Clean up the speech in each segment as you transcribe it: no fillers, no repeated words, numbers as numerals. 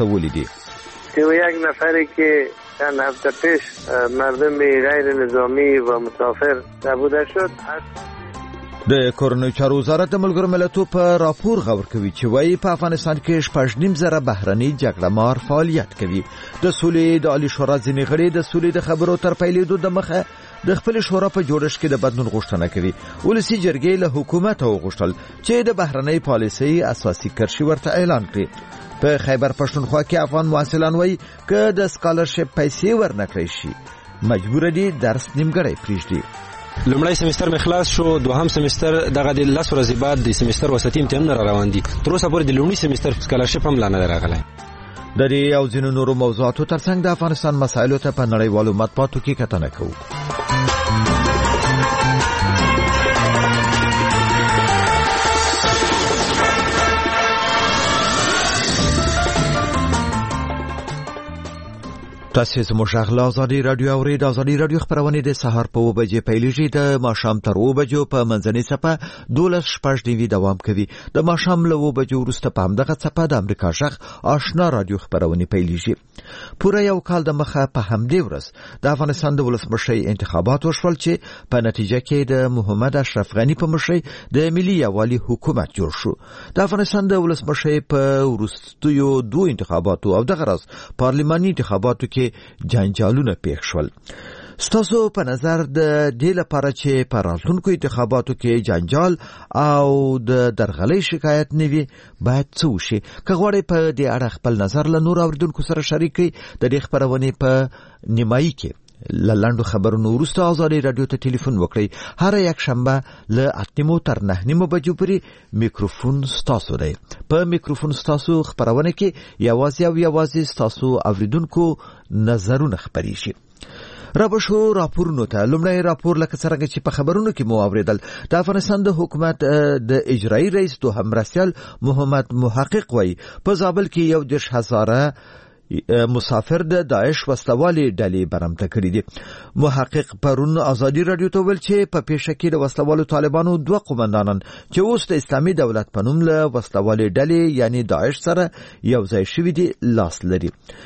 استولي دي. یک نفری که چند هفته پیش مردم غیر نظامی و مسافر نابوده شد. د کورنۍ چارو وزارت د ملګرو ملتونو په راپور غور کوي چې وايي په افغانستان کې 6.5 بهرني جګړه مار فعالیت کوي. د سولې د عالی شورا ځینې غړي د سولې د خبرو تر پیلېدو د مخه د خپل شورا په جوړښت کې د بدلون غوښتنه کوي. ولسی جرګې له حکومت وغوښتل چې د بهرنۍ پالیسۍ اساسي کرښې ورته اعلان کړي. په خیبر پښتونخوا کې افغان محصلان وایي که د سکالرشپ پیسې ورنکړي شي مجبور دي درس نیمګړی پریږدي. لومړی سمستر مې خلاص شو، دوهم سمستر دغه د 10 ورځې بعد د سمستر وسطي امتحان را روان دي. تر اوسه پورې د لومړي سمستر سکالرشپ هم لا نه راغلی. د دې او ځینو نورو موضوعاتو ترڅنګ د افغانستان مسایلو ته په نړیوالو مطبوعاتو کې کتنه کوو. تاسو زموږ غلا ازادي رادیو او ریډ ازادي رادیو خبرونه د سهار په 2 بجې پیلېږي د ماښام تر 2 بجو په منځنۍ صفه 12:15 دوام کوي. د ماښام له 2 بجو وروسته په همدغه صفه د امریکا ژغ آشنا رادیو خبرونه پیلېږي. پوره یو کال د مخه په همدې ورځ د افغانستان د ولسمشر انتخابات وشول چې په نتیجه کې د محمد اشرف غنی په مشرۍ د ملي یووالي حکومت جوړ شو. د افغانستان د ولسمشر په وروستیو 2 انتخاباتو او دغه ورځ پارلماني انتخاباتو کې جنجالونه پیښ شول. ستاسو په نظر د دې لپاره چې په راتلونکو انتخاباتو کې جنجال او د درغلۍ شکایت نه وي باید څه وشي؟ که غواړئ په دې اړه خپل نظر له نور اوریدونکو سره شریک کړئ د دې خبرونې په نیمایي کې لاندو خبرونو وروسته ازادي رادیو ته ټلیفون وکړئ. هر یک شنبه له 8 تر 9 بجو پورې میکروفون ستاسو دی. په میکروفون ستاسو خبرونه کې یوازې ستاسو اوریدونکو نظرونه خبرېږي. رابشو راپورونو ته لومړی راپور لکه څنګه چې په خبرونو کې مو اوریدل د افغانستان د حکومت د اجرایي رئیس دوهم مرستیال محمد محقق وایي په زابل کې 10,000 مسافر د داعش وسلوالې ډلې برمته کړي دي. محقق پرون ازادي رادیو ته ویل چې په پیښه کې د وسلوالو طالبانو 2 قومندانان چې اوس د اسلامي دولت په نوم له وسلوالې ډلې یعنی داعش سره یو ځای شوي دي لاس لري.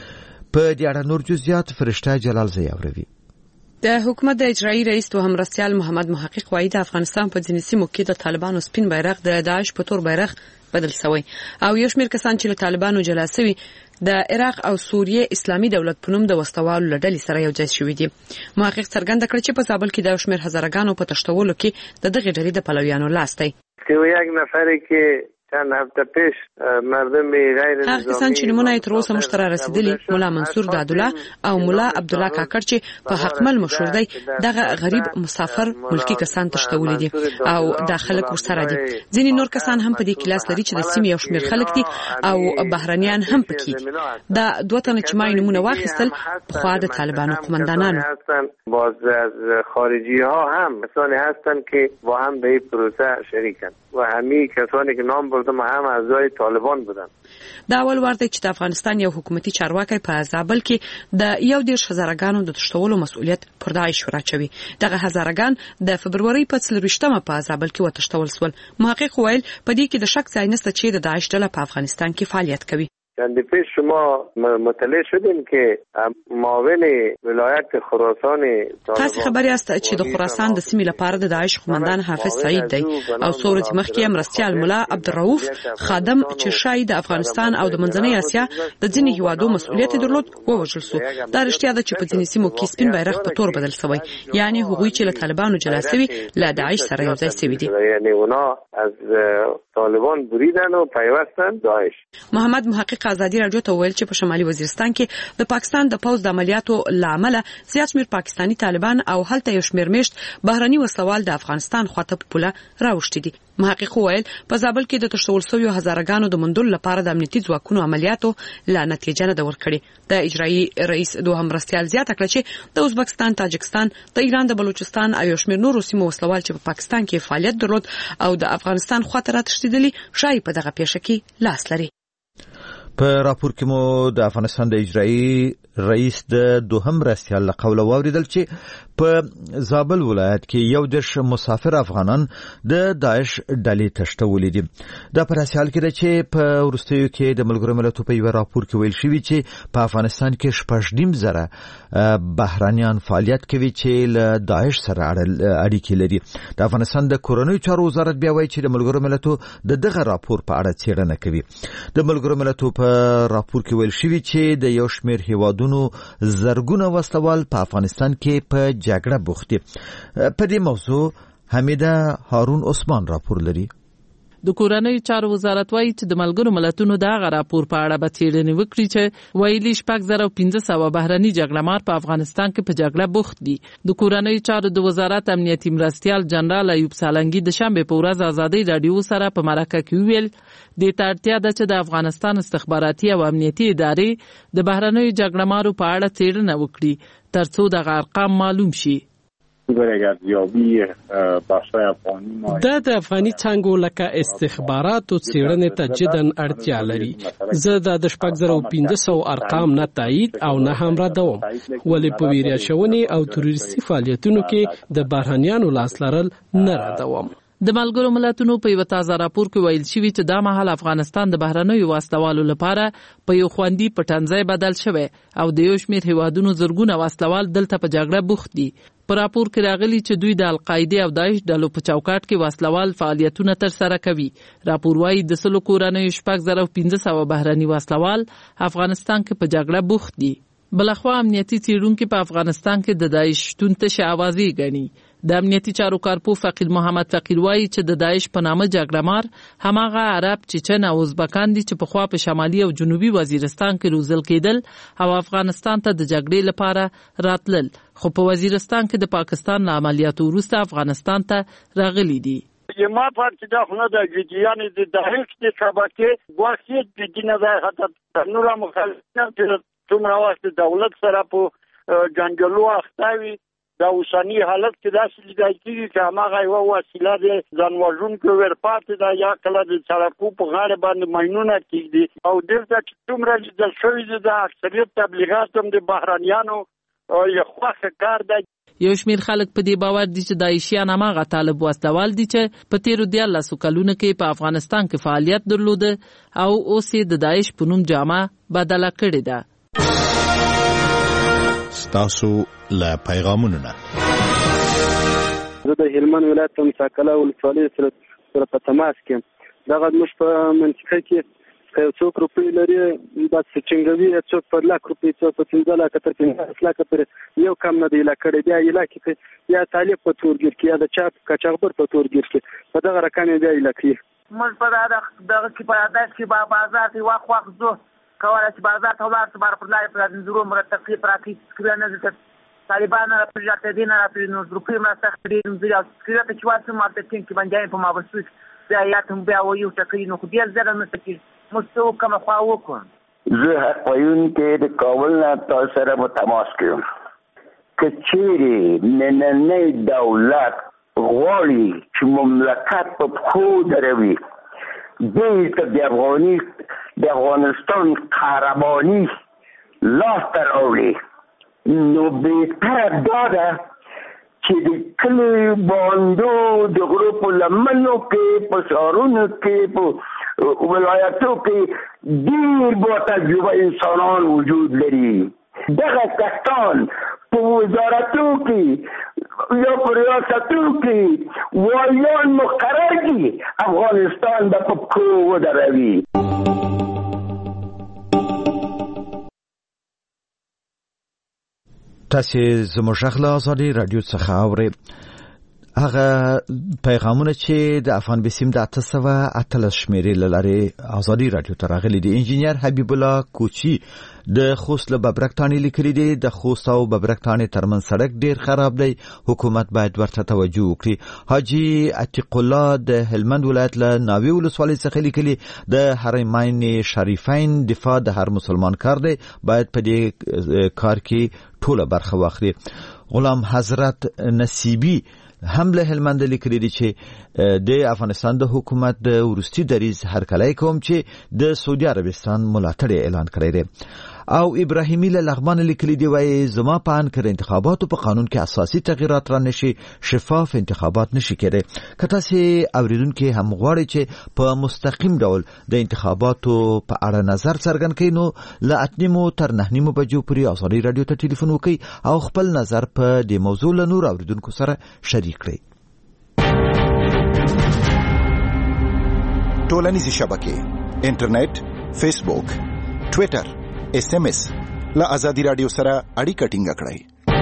په دې اړه نور جزئیات فرشته جلال زیاوروي. د حکومت د اجرایي رئیس دوهم مرستیال محمد محقق وایي د افغانستان په ځینې سیمو کې د طالبانو سپین بیرغ د داعش په تور بیرغ بدل شوی او یو شمېر کسان چې له طالبانو جلا شوي د عراق او سوریه اسلامي دولت په نوم د وسلوالو لړۍ سره یو ځای شوي دي. محقق څرګنده کړ چې په زابل کې د یو شمېر هزارګانو په تشتولو کې د دغې ډلې د پلویانو لاس دی. یک نفری که چند هفته پیش مردم غیر نظامی هغه کسان چې نمونه تر اوسه موږ ته رسیدلي مولا منصور دادوله او مولا عبدالله کاکړ چې په حقمل مشهور دی دغه غریب مسافر ملکی کسان تشتولي دي او داخله ورسره دي. ځینې نور کسان هم په دې کلاس لري چې د سیمې یو شمېر خلک دي او بهرنیان هم پکې دي. دا 2 تنه چې ما نمونه واخیستل په خوا د طالبانو قومندانانو باز از خارجی ها هم کسانی هستند که با هم به این پروسه شریکن و همین کسانی که نام بردم هم اعضای طالبان بودن. دا اول وار دی چې د افغانستان یو حکومتي چارواکي په زابل کې د 10,000 د تشتولو مسؤلیت پر داعش راچوي. دغه هزارګان د فبرवरी په 23مه په زابل کې وتشتول سول. محقق ویل په دې کې د شک ځای نشته چې د داعش ډله په افغانستان کې فعالیت کوي. چند پیش شما مطلع شدیم که معاون ولایت خراسان تاسو خبري است چې د خراسان د سیمې لپاره د داعش قومندان حافظ سعید دی او څورت مخکې مرستیال مولا عبدالرؤف خادم چې شاید د افغانستان او د منځنۍ اسیا د ځینې هیوادو مسؤلیت درلود ووژل شو. دا رښتیا ده چې په ځینې سیمو کې سپین بیرغ په تور بدل شوی، یعنی هغوی چې له طالبانو جلا شوي له داعش سره یو ځای شوي دي، یعنی اونا از طالبان بریدن و پیوستن داعش. محمد محقق ازادي رادیو ته ویل چې په شمالي وزیرستان کې د پاکستان د پوز د عملیاتو لامل زیات شمېر پاکستانی طالبان او هلته یو شمېر میشت بهرني وسلوال د افغانستان خواته په پوله راوښتي دي. محقق ویل په زابل کې د تشتول شویو هزارګانو د مندل لپاره د امنیتي ځواکونو عملیاتو لا نتیجه نه ورکړي. د اجرایي رئیس دوهم مرستیال زیاته کړه چې د ازبکستان، تاجکستان، د ایران د بلوچستان او یو شمېر نورو سیمو وسلوال چې په پاکستان کې فعالیت درلود او د افغانستان خواته راتښتېدلي شاید په دغه پیښه کې لاس لري. په راپور کې مو د افغانستان د اجرایي رئیس د دوهم مرستیال له قوله واوریدل چې په زابل ولایت کې یو دیش مسافر افغانان د داعش ډلې تشتولې دي. دا په حال کې ده چې په وروستیو کې د ملګرو ملتونو په یو راپور کې ویل شوی چې په افغانستان کې 6.5 زره بهرانيان فعالیت کوي چې له داعش سره اړیکې لري. د افغانستان د کورنیو چارو وزارت بیا وایي چې د ملګرو ملتونو دغه راپور په اړه څېړنه کوي. د ملګرو ملتونو په راپور کې ویل شوی چې د یو شمېر هیوادونو زرګونه وسلوال په افغانستان کې په جګړه بوخت دي. په دې موضوع حمیده هارون عثمان راپور لري. د کورنیو چارو وزارت وایي چې د ملګرو ملتونو دغه راپور په اړه به څېړنې وکړي چې ویلي 6,500 بهرني جګړهمار په افغانستان کې په جګړه بوخت دي. د کورنیو چارو د وزارت امنیتي مرستیال جنرال ایوب سالنګي د شنبه په ورځ ازادي رادیو سره په مرکه کې ویل د تړتیا د چې د افغانستان استخباراتي او امنیتي ادارې د بهرنیو جګړهمارو په اړه څېړنه وکړي ترڅو دغه ارقام معلوم شي. دا د افغاني څانګو لکه استخباراتو څېړنې ته جداً اړتیا لري. زه د 6,500 ارقام نه تایید او نه هم ردوم، ولې په ویریا شونې او تروریستي فعالیتونو کې د بهرنیانو لاس لرل نه ردوم. د ملګرو ملتونو په یو تازه راپور کې ویل شوی چې دا مهال افغانستان د بهرنیو وسلوالو لپاره په یو خوندي پټنځای بدل شوی او د یو شمېر هیوادونو زرګونه وسلوال دلته په جګړه بوخت دي. په راپور کې راغلي چې دوی د القاعده او داعش ډلو په چوکاټ کې وسلوال فعالیتونه ترسره کوي. راپور وايي د سلو کورنیو 6,500 بهرني وسلوال افغانستان کې په جګړه بوخت دي. بلخوا امنیتي څېړونکي په افغانستان کې د داعش شتون ته شعوازي ګڼي. د امنیتي چارو کارپو فقیر محمد فقیر وايي چې د داعش په نامه جګړهمار هماغه عرب، چچن او ازبکان دي چې په خوا په شمالي او جنوبي وزیرستان کې روزل کېدل او افغانستان ته د جګړې لپاره راتلل، خو په وزیرستان کې د پاکستان له عملیاتو وروسته افغانستان ته راغلي دي. ما پارچه دا خونه دا گیجیانی دا داخل که شبکه واقعیت بگینه دا حتی نورا مخالفینه که تمرواست دولت سره پو جنگلو اختاوی دا اوسانی حالت کې داسې لیدای کېږي چې هماغه یوه وسیله د ځانوژونکو ورپاتې ده یا کله د سړکو په غاړه باندې ماینونه کېږدي او دلته چې څومره لیدل شوي دي د اکثریت تبلیغات هم د بهرنیانو یو خوښه کار دی. یو شمېر خلک په دې باور دي چې داعشیان هماغه طالب وسلوال دي چې په تېرو 14 کلونو کې په افغانستان کې فعالیت درلوده او اوس یې د داعش په نوم جامه بدله کړې ده. ستاسو له پیغامونو نه زه د هلمند ولایت مساکله ولسوالۍ سره په تماس کې دغه موږ په منطقه کې یو څوک روپۍ لري بس چنګوي څوک په لاک روپۍ څوک په 15 لک تر 15 لک پورې یو کم نه دی لکړی بیا یې لکه یا طالب په تورګیر کې یا د چاپ کچاغبر په تورګیر کې په دغه رقم بیا یې لکې موږ په دغه کې په داس کې په بازار کې واخ زو کولای چې بازار ته ولاړ شي بار پر لای پر نظرو مرتقي پراکې سکرینه د طالبان را پروژه دینه را پرې نو روپۍ مرسته کړې نو سکرینه چې واسه مارکیټینګ کې باندې په مابسوس بیا یاتم بیا وایو چې نو خو ډیر زړه مستقیل مستو کوم خوا وکړ. زه حقایون کې د کابل نه تاسو سره په تماس کې یم. کچېرې نننۍ دولت غواړي چې مملکت په پښو دروي دې د افغانستان قهرماني لاس ته راوړي نو بهتره دا ده چې د کلي باندو د غرو په لمنو کې په ښارونو کې په ولایتو کې ډېر با تجربه انسانان وجود لري. دغه کسان په وزارتو کې یا په ریاستو کې والیان مقرر دي افغانستان به په پښو ودروي. تاسو زموږ غږ ازادي رادیو څخه اورئ. هغه پیغامونه چې د افغان بسیم د 818 شمیرې لاره ازادي رادیو ته راغلي دي. انجینیر حبیب الله کوچی د خوست له ببرکتانی لیکلي دي د خوست او ببرکتانی ترمن سړک ډیر خراب دی، حکومت باید ورته توجه وکړي. حاجی عتیق الله د هلمند ولایت له ناوی ولسوالۍ څخه لیکلي د حرمین شریفین دفاع د هر مسلمان کار دی، باید په دې کار کې ټوله برخه واخلي. غلام حضرت نصیبی هم له هلمند لیکلي دي چې د افغانستان د حکومت د وروستي دریځ هرکلی کوم چې د سعودي عربستان ملاتړ اعلان کړی دی. او ابراهیمی له لغمان لیکلي دی وای زما په ان کړ انتخاباتو په قانون کې اساسي تغیرات را نشي شفاف انتخابات نشي کېدای. کته سي اوریدونکو هم غواړي چې په مستقیم ډول د انتخاباتو په اړه نظر څرګند کړي نو له 8 تر 9 بجو پورې ازادي رادیو ته ټلیفون وکړي او خپل نظر په دې موضوع له نور اوریدونکو سره شریک کړي. ټولنیزې شبکې انټرنیټ، فیسبوک، ټویټر، SMS له ازادي رادیو سره اړیکه ټینګه کړئ.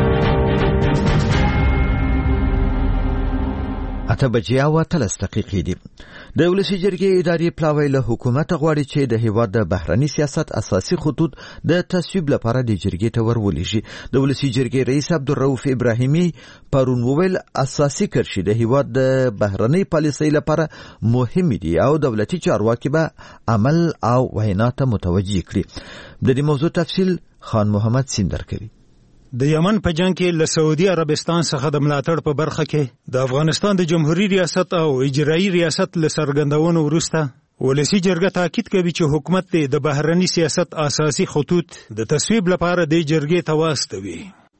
8:30 دي. د ولسی جرګې اداري پلاوی له حکومت غواړي چې د هیواد د بهرني سیاست اساسي خطوط د تصویب لپاره د جرګې ته ورولېږي. د ولسی جرګې رئیس عبدالرؤف ابراهیمی پرون وویل اساسي کرشي د هیواد د بهرني پالیسۍ لپاره مهم دي او دولتي چارواکي به عمل او وینا ته متوجه کړي. د دې موضوع تفصیل خان محمد سیندر کوي. د یمن په جنگ کې له سعودي عربستان څخه د ملاتړ په برخه کې د افغانستان د جمهوریت ریاست او اجرایي ریاست له څرګندونو وروسته ولسی جرګه تاکید کوي چې حکومت د بهرني سیاست اساسي خطوط د تصویب لپاره د جرګې ته واستوي.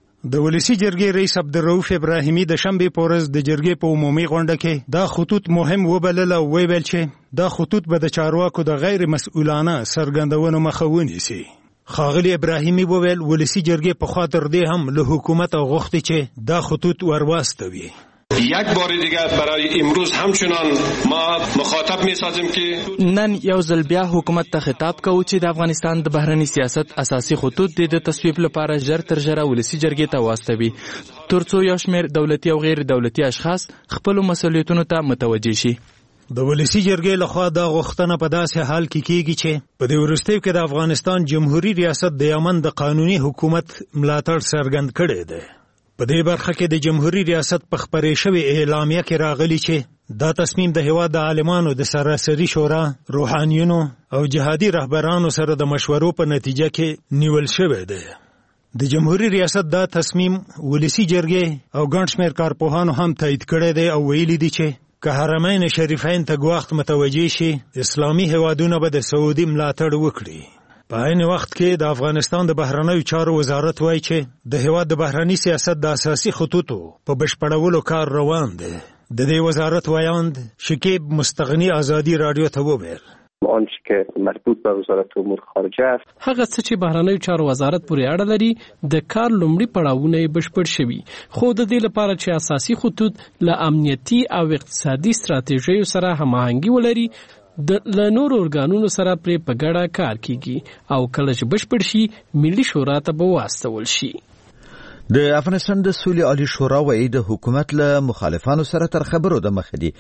د ولسی جرګې رئیس عبدالرؤف ابراهیمی د شنبه په ورځ د جرګې په عمومي غونډه کې دا خطوط مهم وبلل او ویل چې دا خطوط به د چارواکو د غیر مسؤلانه څرګندونو مخه ونیسي. خاغلی ابراهیمی وویل ولسی جرګې په خاطر دی هم له حکومت غوښتي چې دا خطوط ورواستوي. یک بار دیگه برای امروز همچنان ما مخاطب می‌سازیم که نن یو ځل بیا حکومت ته خطاب کوو چې د افغانستان د بهرني سیاست اساسي خطوط د تصویب لپاره ژر تر ژره ولسی جرګې ته واستوي ترڅو یو شمېر دولتي او غیر دولتي اشخاص خپل مسؤلیتونو ته متوجه شي. د ولسی جرګې لخوا دا غوښتنه په داسې حال کې کیږي چې په دې وروستیو کې د افغانستان جمهوریت ریاست د یمن د قانوني حکومت ملاتړ څرګند کړی دی. په دې برخه کې د جمهوریت ریاست په خپرې شوې اعلامیه کې راغلی چې دا تصمیم د هیواد د عالمانو د سراسري شورا، روحانیونو او جهادي رهبرانو سره د مشورو په نتیجه کې نیول شوی دی. د جمهوریت ریاست دا تصمیم ولسی جرګې او ګڼ شمېر کارپوهانو هم تایید کړی دی او ویلي دي چې که حرمین شریفین ته ګواښت متوجه شي اسلامي هیوادونه به د سعودي ملاتړ وکړي. په عین وخت کې د افغانستان د بهرنیو چارو وزارت وایي چې د هیواد د بهرني سیاست د اساسي خطوطو په بشپړولو کار روان دی. د دې وزارت وایاند شکیب مستغنی ازادي رادیو ته وویل آنچه که مربوط به وزارت امور خارجه است هغه څه چې بهرنیو چارو وزارت پورې اړه لري د کار لومړی پړاوونه بشپړ شوي خو د دې لپاره چې اساسي خطوط له امنیتي او اقتصادي ستراتیژیو سره هماهنګي ولري د نور ارګانونو سره پرې په ګډه کار کیږي او کله چې بشپړ شي ملي شورا ته به واستول شي. د افغانستان د سولې عالی شورا وایي د حکومت له مخالفانو سره تر خبرو د مخ دي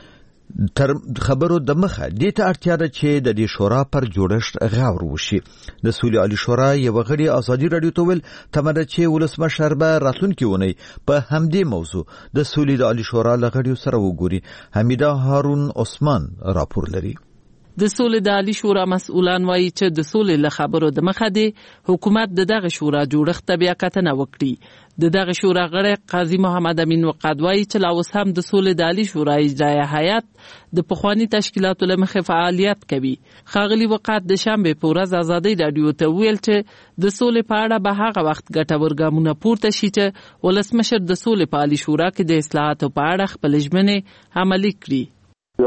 دې ته اړتیا ده چې د دې شورا پر جوړښت غور وشي. د سولې عالی شورا یو غړي ازادي رادیو ته ویل تمره چې ولسمشر به راتلونکي ونی په همدې موضوع د سولې د عالی شورا لغړیو سره وګوري. حمیده هارون عثمان راپور لري. د سولې د عالی شورا مسؤلان وایي چې د سولې له خبرو د مخه دی حکومت دغه شورا جوړښت ته بیا کتنه وکړي. دغه شورا غړی قاضي محمد امین وقاد وایي چې لا اوس هم د سولې د عالی شورا اجرایه هیئت د پخواني تشکیلاتو له مخې فعالیت کوي. ښاغلي وقاد د شنبې په ورځ ازادي رادیو ته ویل چې د سولې په اړه به هغه وخت ګټور ګامونه پورته شي چې ولسمشر د سولې په عالی شورا کې د اصلاحاتو په اړه خپل ژمنې عملي کړي. د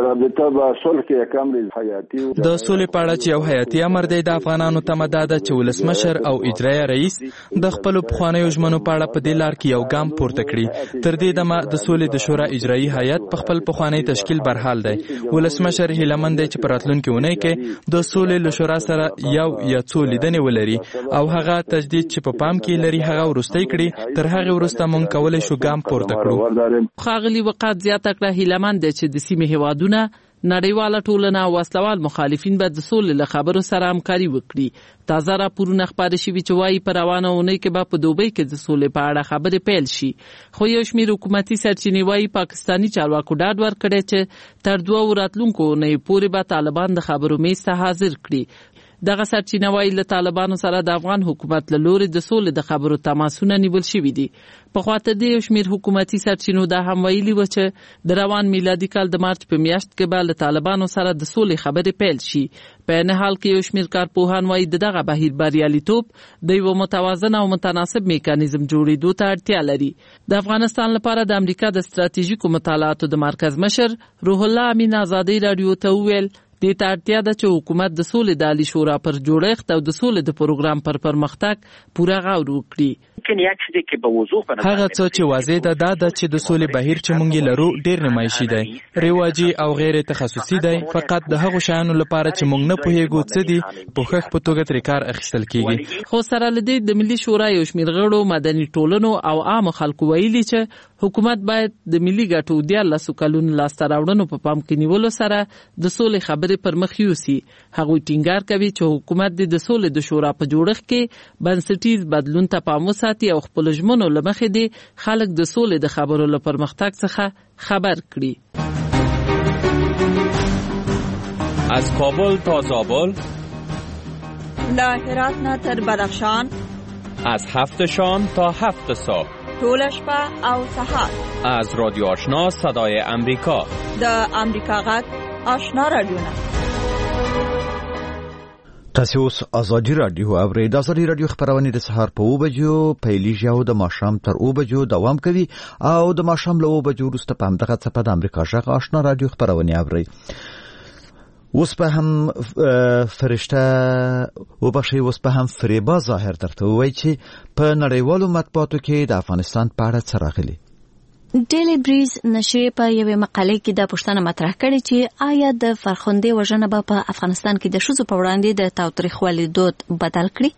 سولې په اړه چې یو حیاتي امر دی د افغانانو تمه ده چې ولسمشر او اجرایه رئیس د خپل پخوانیو ژمنو په اړه په دې لار کې یو ګام پورته کړي. تر دې دمه د سولې د شورا اجرایي هیئت په خپل پخوانی تشکیل برحال دی. ولسمشر هیلمن دی چې په راتلونکي اونۍ کې د سولې له شورا سره یو یا څو لیدنې ولري او هغه تجدید چې په پام کې لري هغه ورستۍ کړي. تر هغه وروسته مونږ کولای شو ګام پورته کړو. ښاغلي وقاد زیاته کړه هیلمن دی چې د سیمې هیواد نړیواله ټولنه او وسلوال مخالفین به د سولې له خبرو سره همکاري وکړي. تازه راپورونه خپاره شوي چې وایي په روانه اونۍ کې به په دوبۍ کې د سولې په اړه خبرې پیل شي. خو یو شمېر حکومتي سرچینې وایي پاکستاني چارواکو ډاډ ورکړی چې تر 2 راتلونکو اونۍ پورې به طالبان د خبرو میز ته حاضر کړي. دغه سرچینه وايي له طالبانو سره د افغان حکومت له لوري د سولې د خبرو تماسونه نیول شوي دي. په خواته د یو شمېر حکومتي سرچینو دا هم ویلي و چې د روان میلادي کال د مارچ په میاشت کې به له طالبانو سره د سولې خبرې پیل شي. په نه حال کې یو شمېر کارپوهان وايي دغه بهیر بریالیتوب د یو متوازن او متناسب میکانیزم جوړېدو ته اړتیا لري. د افغانستان لپاره د امریکا د ستراتیژیکو مطالعاتو د مرکز مشر روح الله امین ازادي رادیو ته وویل دې ته اړتیا ده چې حکومت د سولې د عالی شورا پر جوړښت او د سولې د پروګرام پر پرمختګ پوره غور وکړي. هغه څه چې واضح ده دا ده چې د سولې بهیر چې مونږ لرو ډېر نمایشي دی، رواجي او غیر تخصصي دی. فقط د هغو شیانو لپاره چې مونږ نه پوهیږو څه دي پوښښ په توګه ترې کار اخیستل کیږي. خو سره له دې د ملي شورا یو شمېر غړو، مدني ټولنو او عامو خلکو ویلي چې حکومت باید د ملي ګټو 14 کلونو لاسته راوړنو په پام کې نیولو سره د سولې خبرې پر مخ یوسي. هغوی ټینګار کوي چې حکومت د سولې د شورا په جوړښت کې بنسټیز بدلون ته پام وساتي او خپل ژمنو له مخې د خلک د سولې د خبرو له پرمختګ څخه خبر کړي. از کابل تا زابل، له هرات نه تر بدخشان، از 7 شام تا 7 صبح، ټول شپه او سحر، از رادیو آشنا صدای امریکا، د امریکا غږ آشنا رادیو. تاسو اوس ازادي رادیو اورئ. د ازادي رادیو خبرونه د سهار په 9 بجو پیلیږي او د ماښام تر 9 بجو دوام کوي او د ماښام له 9 بجو وروسته په همدغه څپه د امریکا غږ آشنا رادیو خبرونه اورئ. اوس په هم فرشته وبخښي اوس په هم فریبا ظاهر درته وایي چې په نړیوالو مطبوعاتو کې د افغانستان په اړه څه راغلي. ډیلی بریز نشریه په یوې مقالې کې د پوښتنه مطرح کړې چې آیا د فرخندې وژنه به په افغانستان کې د ښځو په وړاندې د تاوتریخوالي دود بدل کړي.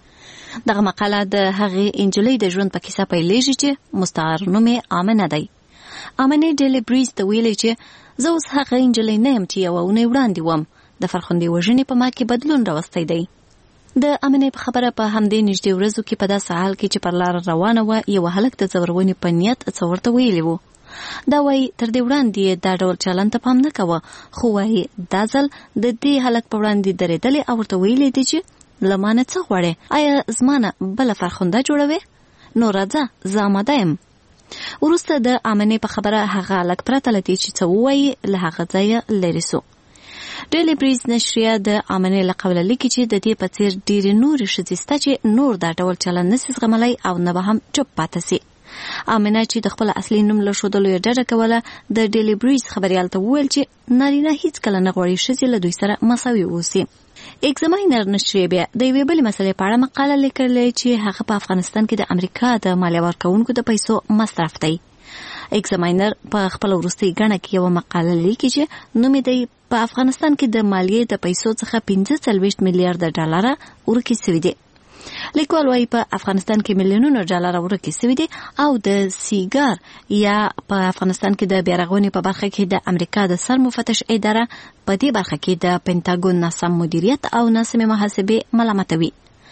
دغه مقاله د هغې انجلۍ د ژوند په کیسه پیلېږي چې مستعار نوم یې آمنه دی. آمنه ډیلی بریز ته ویلي چې زه اوس هغه انجلۍ نه یم چې یوه اونۍ وړاندې وم. د فرخندې وژنې په ما کې بدلون راوستی دی. د امنې په خبره په همدې نږدې ورځو کې په داسې حال کې چې پر لار روانه وه یو هلک د ځورونې په نیت څه ورته ویلي وو. دا وایي تر دې وړاندې دا ډول چلند ته پام نه کوه، خو وایي دا ځل د دې هلک په وړاندې درېدلې او ورته ویلي دي چې له ما نه څه غواړې؟ آیا زما نه بله فرخنده جوړوې؟ نو راځه زه اماده یم. وروسته د امنې په خبره هغه هلک پرته له دې چې څه ووایي له هغه ځایه لرې سو. ډیلی بریز نشریه د امنې له قوله لیکي چې د دې په څیر ډېرې نورې ښځې شته چې نور دا ډول چلند نسي زغملی او نه به هم چوپ پاته سي. امنه چې د خپل اصلي نوم له ښودلو یې ډډه کوله د ډیلی بریز خبریال ته وویل چې نارینه هیڅکله نه غواړي ښځې له دوی سره مساوي اوسي. اگزاماینر نشریه بیا د یوې بلې مسلې په اړه مقاله لیکلې چې هغه په افغانستان کې د امریکا د مالیه ورکوونکو د پیسو مصرف دی. اگزاماینر په خپل وروستۍ ګڼه کې یوه مقاله لیکي چې نوم یې دی په افغانستان کې د مالیې د پیسو څخه 45 میلیارډ ډالر ورکې شوي دي. لیکوال وايي په افغانستان کې میلیونونه ډالر ورکې شوي دي او د سیګار یا په افغانستان کې د بیارغونې په برخه کې د امریکا د سر مفتش اداره په دې برخه کې د پینټاګون ناسم مدیریت او ناسمې محاسبې ملامتوي.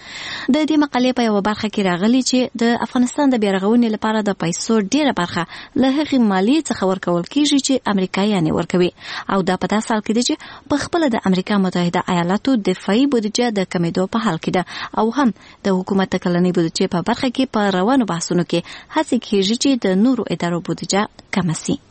د دې مقالې په یوه برخه کې راغلي چې د افغانستان د بیارغونې لپاره د پیسو ډیره برخه له هغې مالیې څخه ورکول کیږي چې امریکایان یې ورکوي او دا په داسې حال کې دی چې په خپله د امریکا متحده ایالاتو دفاعي بودیجه د کمیدو په حال کې ده او هم د حکومت د کلنۍ بودیجې په برخه کې په روانو بحثونو کې هڅې کیږي چې د نورو ادارو بودیجه کمه سي.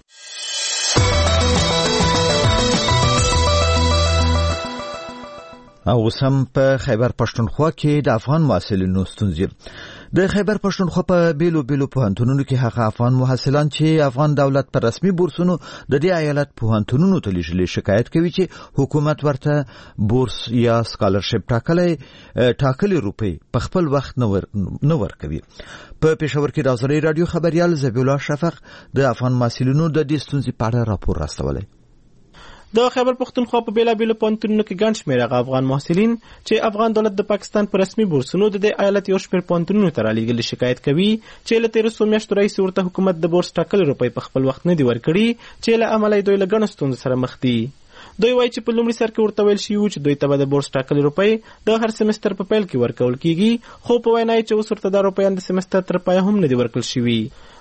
او سم په خیبر پښتونخوا کې د افغان محصلینو ستونزې. د خیبر پښتونخوا په بیلو پوهنتونونو کې هغه افغان محصلان چې افغان دولت پر رسمي بورسونو د دې ایالت پوهنتونونو ته لیږلي شکایت کوي چې حکومت ورته بورس یا سکالرشپ ټاکلي روپۍ په خپل وخت نه ورکوي. په پېښور کې د ازادي رادیو خبريال ذبیح الله شفق د افغان محصلینو د دې ستونزې په اړه راپور راستولی. د خیبر پښتونخوا په بیلابیلو پوهنتونونو کې ګڼ شمېر افغان محصلین چې افغان دولت د پاکستان په رسمي بورسونو د دې ایالت یو شمېر پوهنتونونو ته رالیږلي شکایت کوي چې له 13 میاشتو راهیسې ورته حکومت د بورس ټاکلي روپۍ په خپل وخت نه دي ورکړي چې له امله دوی له ګڼو ستونزو سره مخ دي. دوی وایي چې په لومړي سر کې ورته ویل شوي وو چې دوی ته به د بورس ټاکلي روپۍ د هر سمستر په پیل کې ورکول کیږي، خو په وینا یې چې اوس ورته دا روپۍ د سمستر تر پایه هم نه دي ورکړل شوي.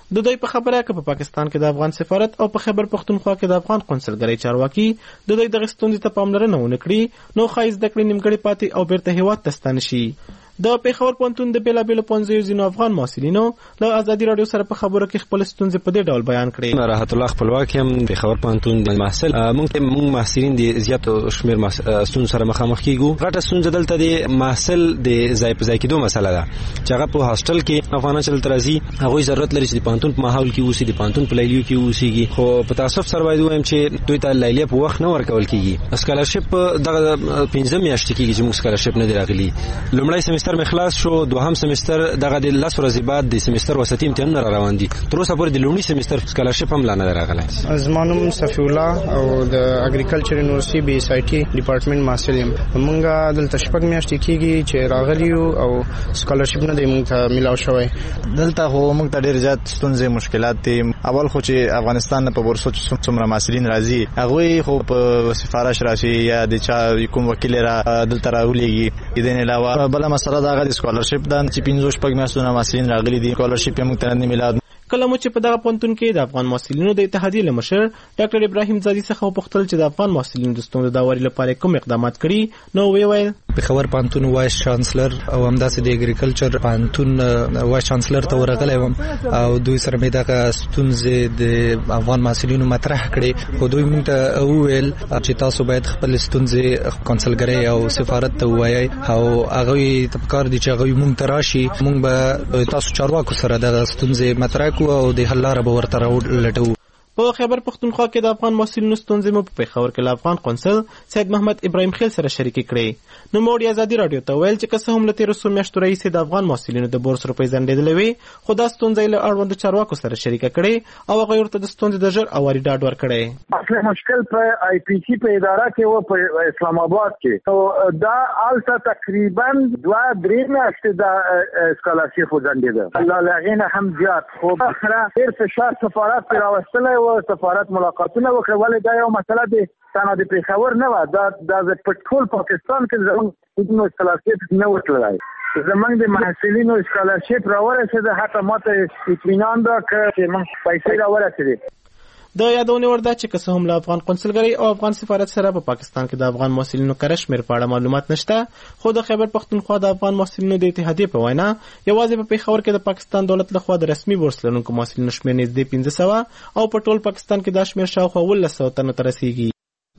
د دوی په خبره کې په پاکستان کې د افغان سفارت او په خیبر پختونخوا کې د افغان قونسلګرۍ چارواکي د دوی د ستونزې ته پاملرنه ونه کړي نو ښایي زده کړې نیمګړې پاتې او بیرته هیواد ته ستانه شي. د پیښور پوهنتون د بیلابیلو پوهنځیو ځینو افغان محصلینو له ازادي راډیو سره په خبرو کې خپل ستونزې په دې ډول بیان کړې. راحت الله خپلواک یم، پیښور پوهنتون د محصل. موږ محصلین د زیاتو شمیر ستونزو سره مخامخ کیږو. غټه ستونزه دلته د محصل د ځای په ځای کېدو مسله ده چې هغه په هاستل کې افغانان چې دلته راځي هغوی ضرورت لري چې د پوهنتون په ماحول کې اوسي، د پوهنتون په لیلیو کې اوسیږي، خو په تاسف سره باید ووایم چې دوی ته لیلیه په وخت نه ورکول کیږي. سکالرشپ دغه 15 میاشتې کېږي چې موږ سکالرشپ نه دی راغلی. لومړی سمستر مې خلاص شو، دوهم سمستر دغه د 10 ورځې بعد د سمستر وسطي امتحانونه را روان دي. تر اوسه پورې د لومړي سمستر سکالرشپ هم لا نه راغلی. زما نوم صفی الله او د اګریکلچر یونیورسيټي بي اس آی ټي ډپارټمنټ محصل یم. موږ دلته شپږ میاشتې کېږي چې راغلی یو او سکالرشپ نه دی موږ ته ملاو شوی. دلته خو موږ ته ډېر زیات ستونزې مشکلات دي. اول خو چې افغانستان په بورسو څومره محصلین راځي هغوی خو په سفارش راشي یا د چا کوم وکیل را دلته راولېږي. دې نه علاوه بله مسله دا غوښتل سکالرشپ دا چې 15 میاشتونه محصلین راغلي دي، سکالرشپ یې موږ ته نه میلاد. کله مو چې په دغه پوهنتون کې د افغان محصلینو د اتحادیې له مشر ډاکټر ابراهیم زادي څخه وپوښتل چې د افغان محصلینو د ستونزو د هواري لپاره کوم اقدامات کړي، نو ویل پیښور پوهنتون وایس چانسلر او همداسې د اګریکلچر پوهنتون وایس چانسلر ته ورغلی وم او دوی سره مې دغه ستونزې د افغان محصلینو مطرح کړې، خو دوی موږ ته وویل چې تاسو باید خپل ستونزې کونسلګرۍ او سفارت ته ووایئ او هغوی ته پکار دي چې هغوی موږ ته راشي، موږ به تاسو چارواکو سره دغه ستونزې مطرح او د حل لاره به ورته راولټوو. په خیبر پختونخوا کې د افغان محصلینو ستونزې مو په پیښور کې له افغان قونسل سید محمد ابراهیم خیل سره شریکې کړې. نو موږ ازادي راډیو ته ویل چې که څه هم له 13 میاشتو راهیسې د افغان محصلینو د بورس روپۍ ځنډېدلې وي، خو دا ستونزه له اړوندو چارواکو سره شریکه کړې او هغوی ورته د ستونزې د ژر اواري ډاډ ورکړی. اصل مشکل په آی پی سی په اداره کې و په اسلام آباد کې، او دا الته تقریبا 2-3 میاشتې د سکالرشپ ځنډېده، الله لغینه هم زیات. خو اخره ډېر فشار سفارت پر راوستلی و، سفارت ملاقاتونه وکړه، ولې دا یو مسله د تنها د پیښور نه وه، دا په ټول پاکستان کې زموږ سکالرشپ نه ورتللی. زمونږ د محصلینو سکالرشپ راورسېده، حتی ما ته اطمینان ده چې موږ پیسې راورسېدې. د یادونې وړ ده چې که څه هم له افغان قونسلګرۍ او افغان سفارت سره په پاکستان کې د افغان محصلینو کره شمېر په اړه معلومات نشته، خو د خیبر پختونخوا د افغان محصلینو د اتحادیې په وینا یوازې په پیښور کې د پاکستان دولت لخوا د رسمي بورس لرونکو محصلینو شمېر نږدې 1500 او په ټول پاکستان کې دا شمېر شاوخوا 1900 تنو ته رسیږي.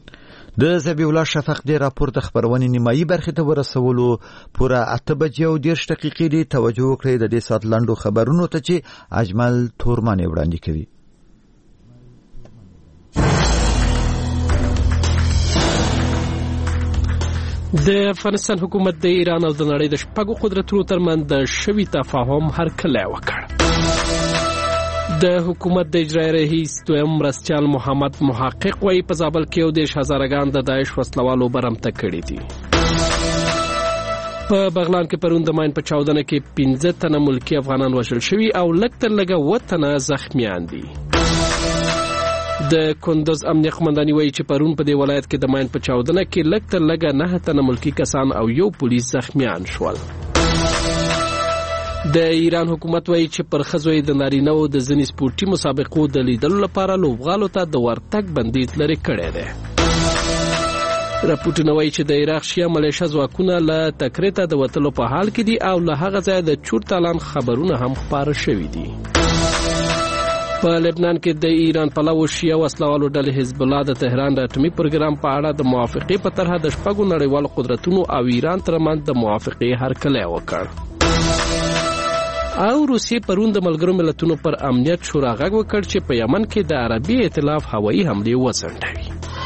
د ذبیح الله شفق د راپور د خبرونې نیمایي برخې ته ورسولو پوره 8:30 دی. توجه وکړئ د دې ساعت لنډو خبرونو ته چې اجمل تورمان وړاندې کوي. د افغانستان حکومت د ایران او د نړۍ د شپږو قدرتونو ترمنځ د شوي تفاهم هرکلی وکړ. د حکومت د اجرایي رئیس دویم مرستیال محمد محقق وایي په زابل کې 10,000 ګان د داعش وسلوالو برمته کړي دي. په بغلان کې پرون د ماین په چاودنه کې 15 تنه ملکی افغانان وژل شوي او لږ تر لږه 7 تنه زخمیان دي. د کندوز امنیه قومنداني وایي چې پرون په دې ولایت کې د ماین په چاودنه کې لږ تر لږه 9 تنه ملکی کسان او یو پولیس زخمیان شول. د ایران حکومت وایي چې پر ښځو د نارینه‌و د ځینې سپورټي مسابقو د لیدلو لپاره لوبغالو ته د ورتګ بندیز لرې کړی دی. راپورټونه وایي چې د عراق شیعه ملیشه ځواکونه له تکریته د وتلو په حال کې دي او له هغه ځایه د چورتالان خبرونه هم خپاره شوي دي. په لبنان کې د ایران پلوو شیعه وسلوالو ډلې حزب الله د تهران د اټومي پروګرام په اړه د موافقې په طرحه د شپږو نړیوالو قدرتونو او ایران ترمنځ د موافقې هرکلی وکړ. او روسیې پرون د ملګرو ملتونو پر امنیت شورا غږ وکړ چې په یمن کې د عربي ائتلاف هوایي حملې وځنډوي.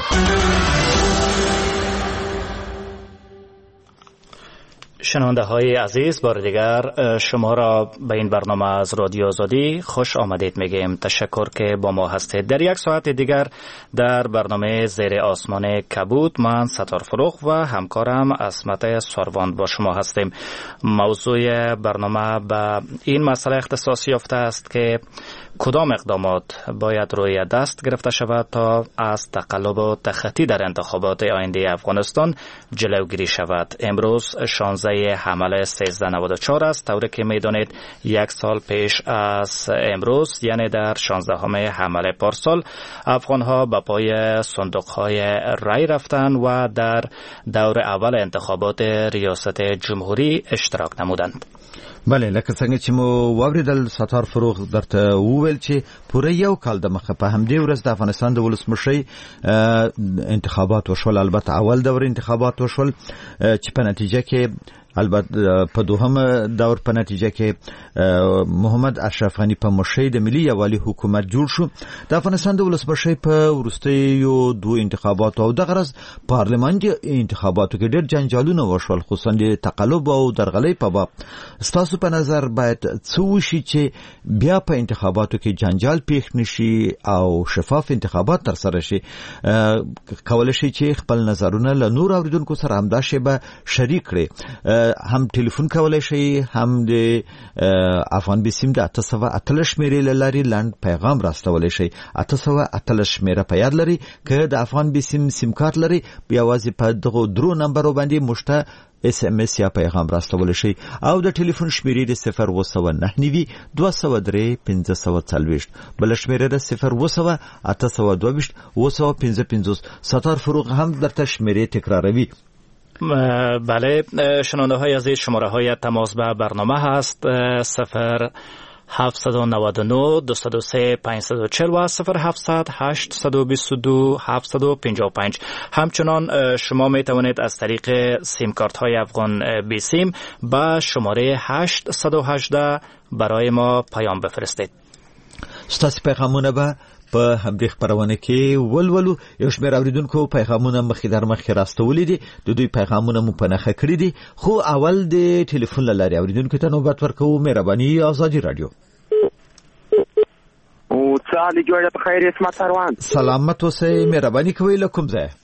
شنونده های عزیز، بار دیگر شما را به این برنامه از رادیو آزادی خوش آمدید میگیم. تشکر که با ما هستید. در یک ساعت دیگر در برنامه زیر آسمان کبود من ستار فروغ و همکارم عصمت ساروان با شما هستیم. موضوع برنامه به این مسئله اختصاص یافته است که کدام اقدامات باید روی دست گرفته شود تا از تقلب و تخطی در انتخابات آینده افغانستان جلوگیری شود. امروز 16 تاریخچه حمله 1394 است، طوری که میدانید 1 سال پیش از امروز یعنی در 16 حمله پارسال افغانها به پای صندوقهای رای رفتند و در دور اول انتخابات ریاست جمهوری اشتراک نمودند. بله، لکه څنګه چې مو واوریدل ستار فروغ درته وویل چې پوره یو کال د مخه په همدې ورځ د افغانستان د ولسمشرۍ انتخابات وشول. البته اول دور انتخابات وشول چې په نتیجه کې البته په دوهم دور په نتیجه کې محمد اشرف غنی په مشرۍ د ملي یوالي حکومت جوړ شو. د افغانستان د ولسمشرۍ په وروستیو دوه انتخاباتو او د غرض پارلماني انتخاباتو کې ډېر جنجالونه وشول، خصوصا د تقلب او درغلۍ په باب. ستاسو په نظر باید څه وشي چې بیا په انتخاباتو کې جنجال پیښ نشي او شفاف انتخابات ترسره شي؟ کولای شي چې خپل نظرونه له نور اوریدونکو سره همدا شیبه شریک کړي. هم ټلیفون کولای شي، هم د افغان بیسیم د 818 شمیرې لاري لاند پیغام راستولای شي. 818 شمیره په یاد لري که د افغان بیسیم سیم کارت لري بیاوازي په دغه درو نمبرو باندې مشته اس ام اس یا پیغام راستول شي او د ټلیفون شمیرې د 009 203 540 بل شمیره د 0 822 ستار فروغ هم در شمیره تکراروی. بله، شنونده های عزیز، شماره های تماس به برنامه هست 0799 203 540 و 0700 822 755. همچنان شما می توانید از طریق سیم کارت های افغان بی سیم با شماره 818 برای ما پیام بفرستید. ستاسو پیغامونه به په همدې خبرونه کې ولولو. یو شمېر اوریدونکو پیغامونه مخې در مخې راستولې دي، د دوی پیغامونه مو په نښه کړي دي، خو اول د ټلیفون له لارې اوریدونکو ته نوبت ورکوو. مهرباني آزادي رادیو. او څه حال جوړه په خیر؟ اسمت سروان. سلامت اوسئ. مهرباني کوئ له کوم ځای؟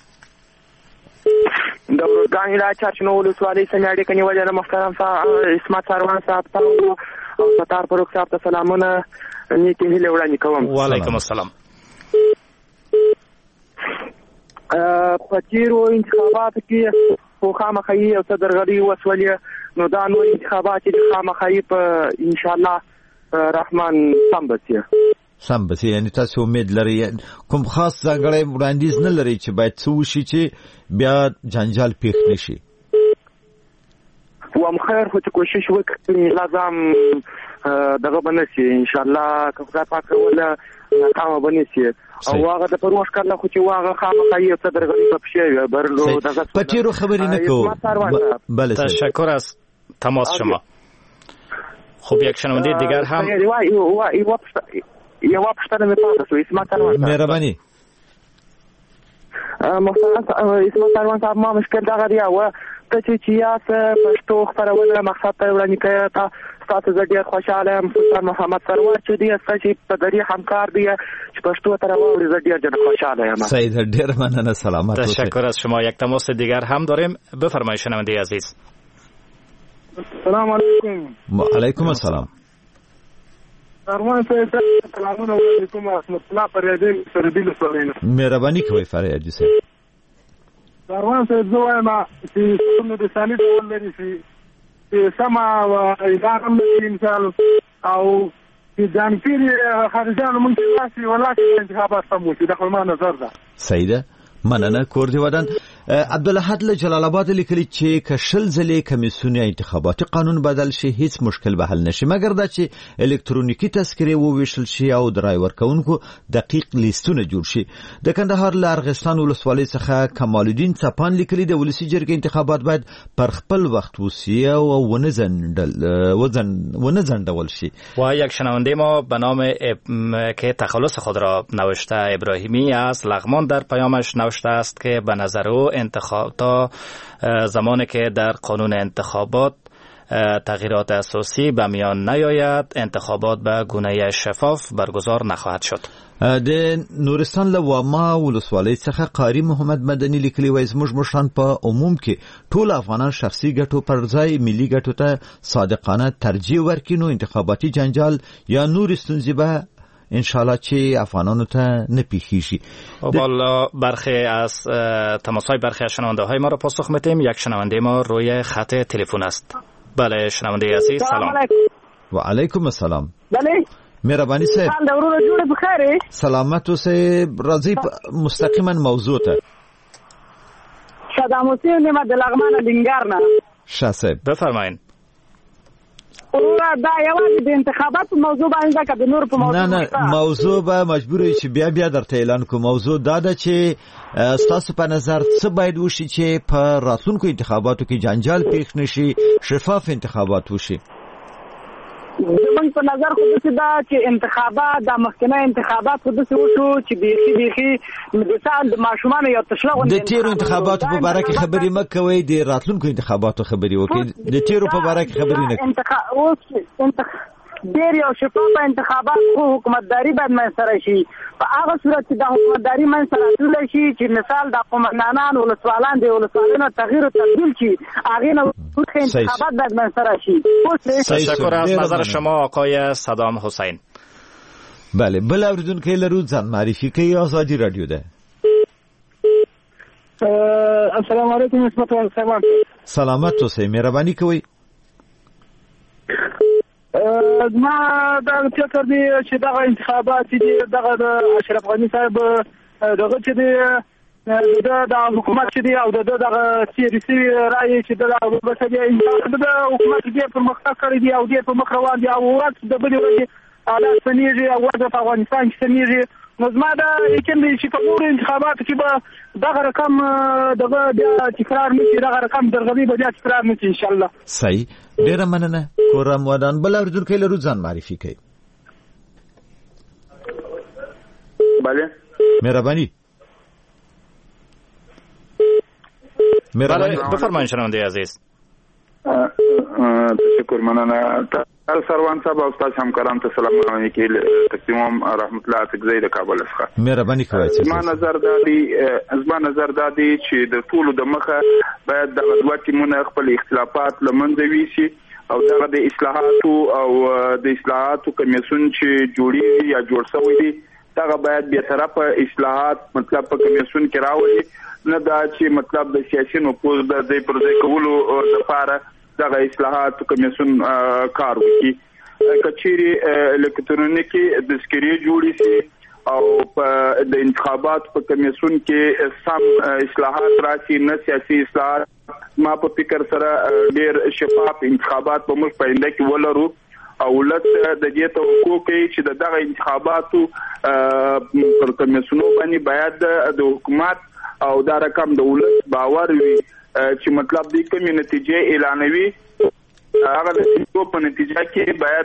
د ورګان علاج چارچنو ولسوالۍ څخه اړیکه نیولې ده. محترم اسمت سروان صاحب ته او ستار فروغ صاحب ته سلامونه نیکی هیله وړاندې کوم. وعلیکم السلام. په تیرو انتخاباتو کې خو خامخایي او صدرغړي وسولې، نو دا نور انتخابات چې خامخایي په ان شاء الله رحمان سم بسي. یعنی تاسو امید لرئ کوم خاص ځانګړی وړاندیز نه لرئ چې باید څه وشي چې بیا جنجال پیښ نشي؟ و خیر خو چې کوشش وکړي لازم دغه بنسي ان شاء الله که خدای پاک ولا ناکام بنسي او هغه د پروش کړل خو چې هغه خامخایي صدرغړي په پښې برلو دغه پټیرو خبرې نه کوو. بله، تشکر از تماس شما. خب یک شنونده دیگر هم یو پښتنه مې پاتې شو. اسمت سروان. مهرباني. محترم اسمت سروان صاحب، ما مشکل دغه دی او ته چې یاس پښتو خبرونه مقصد ته وړاندې کوي. تاسو زه ډېر خوشاله یم. سلطان محمد سرور چې دی چې په دری همکار دی چې پښتو ته راوړي، زه ډېر خوشاله یم. سید ډېر مننه. سلامت اوسئ. تشکر از شما. یک تماس دیگر هم داریم. بفرمایید شنونده عزیز. السلام علیکم. و علیکم السلام. سروان صاحب سلامونه علیکم. اسمت الله فریادی سردیل سولین. مهرباني کوئ فریادی صاحب. سروان صاحب زه وایم چې څنګه د ثاني ډول لري چې سما و اداره لري انسان او چې ځانګړي خارجانو مونږ لاسي ولاسي انتخابات سمو چې د خپل نظر ده. سیده مننه. کور دی ودان. عبدالحد له جلال آباد لیکلی چې کشل ځلې کمیسیون انتخاباتي قانون بدل شي هیڅ مشکل به حل نشي، مګر دا چې الکترونیکی تذکره وویشل شي او د رای ورکونکو دقیق لیستونه جوړ شي. د کندهار له ارغستان ولسوالۍ څخه کمال الدین څپان لیکلی د ولسی جرګې انتخابات باید پر خپل وخت وسی او ونه زندول شي. و یک شنونده ما به نام که تخلص خود را نوشته ابراهیمی از لغمان در پیامش نوشته است که به نظر او تا زمانی که در قانون انتخابات تغییرات اساسی به میان نیاید انتخابات به گونه شفاف برگزار نخواهد شد. د نورستان له واما ولسوالۍ څخه قاری محمد مدني لیکلی وایي زموږ مشران په عموم کې ټول افغانان شخصي ګټو پر ځای ملي ګټو ته صادقانه ترجیح ورکړي، نو انتخاباتي جنجال یا نور ستونزې به ان شاء الله چې افغانانو ته نه پیښیږي. بالا برخی از تماس‌های برخی از شنونده‌های ما را پاسخ می‌دیم. یک شنونده ما روی خط تلفن است. بله شنونده عزیز سلام. و علیکم السلام. بله مهربانی صاحب. ضرور جوړ بخیر. سلامت اوسئ. راځي مستقیما موضوع ته. صدام حسین نعمت د لغمان لنګار نه. شاه صاحب بفرمایئ. ورا دا یوازې د انتخاباتو موضوع باندې که د نور په موضوع نه موضوع به مجبور یې چې بیا درته اعلان کوم. موضوع دا ده چې ستاسو په نظر څه باید وشي چې په راتلونکو انتخاباتو کې جنجال پیښ نشي، شفاف انتخابات وشي. زمونږ په نظر خو داسې ده چې انتخابات د مخکنی انتخابات خو داسې وشو چې بیخي مثال د ماشومانو یو تشله غوندې د تیرو انتخاباتو په باره کې خبرې مه کوئ، د راتلونکو انتخاباتو خبرې وکړئ. د تیرو په باره کې خبرې نه کوئ. ډېر یو شفافه انتخابات خو حکومتداري باید منځته راشي. په هغه صورت کې د حکومتداري منځته راتللی شي چې مثال د قومندانان ولسوالان د ولسوالیو تغییر و تبدیل شي، هغې نه وروسته انتخابات باید منځته راشي. تشکر از نظر شما آقای صدام حسین. بله بل اوریدونکی لرو ځان معرفي کوي. آزادی رادیو ده. السلام علیکم عصمت الله. سلامت اوسئ. مهرباني کوئ. ما دا فکر دی چې دغه انتخابات دي دغه د اشرف غنی صاحب دغه چې دی د حکومت چې دی او دغه سیاسي رائے چې دغه بسدي د حکومت دی په مخه کړی دی او دی په مخ روان دی او وخت د بلې ورځې حالات سنیږي او وضع په افغانستان کې سنیږي. نو زما دا یقین دی چې په نورو انتخاباتو کې به دغه رقم دغه بیا تکرار نه شي، دغه رقم درغلي به بیا تکرار نه شي ان شاء الله. صحیح. ډیره مننه. کورم ودان بل اوریدونکی لرو ځان معرفي کوي. بله مهرباني. بفرمایئ شنونده عزیز. تشکر مننه. سروان صاحب او تاسو همکاران ته سلام علیکم کې تقدیم رحمت الله تکزی د کابل څخه. مهرباني کوئ. زما نظر دا دی چې د ټولو د مخه باید د غوړتي مونږ خپل اختلافات لمنځه ویسي او دغه د اصلاحاتو کمیسیون چې جوړي یا جوړ شوی دی دغه باید به طرفه اصلاحات مطلب په کمیسیون کې راوړي، نه دا چې مطلب د سیاسي نفوذ د دې پروژې کولو لپاره دغه اصلاحات کمیسیون کار وکړي. کچېری الکترونیکی دستګیری جوړی سي او د انتخابات په کمیسیون کې سم اصلاحات راشي، نه سیاسي اصلاحات. ما په فکر سره ډېر شفاف انتخابات په موږ پاینده کې ولرو او ولت د دې توقع کوي چې دغه انتخاباتو پر کمیسیونو باندې باید د حکومت او دا رقم د ولت باور وي چې مطلب دې کومې نتیجې اعلانوي هغه د سیاسي په نتیجه کې باید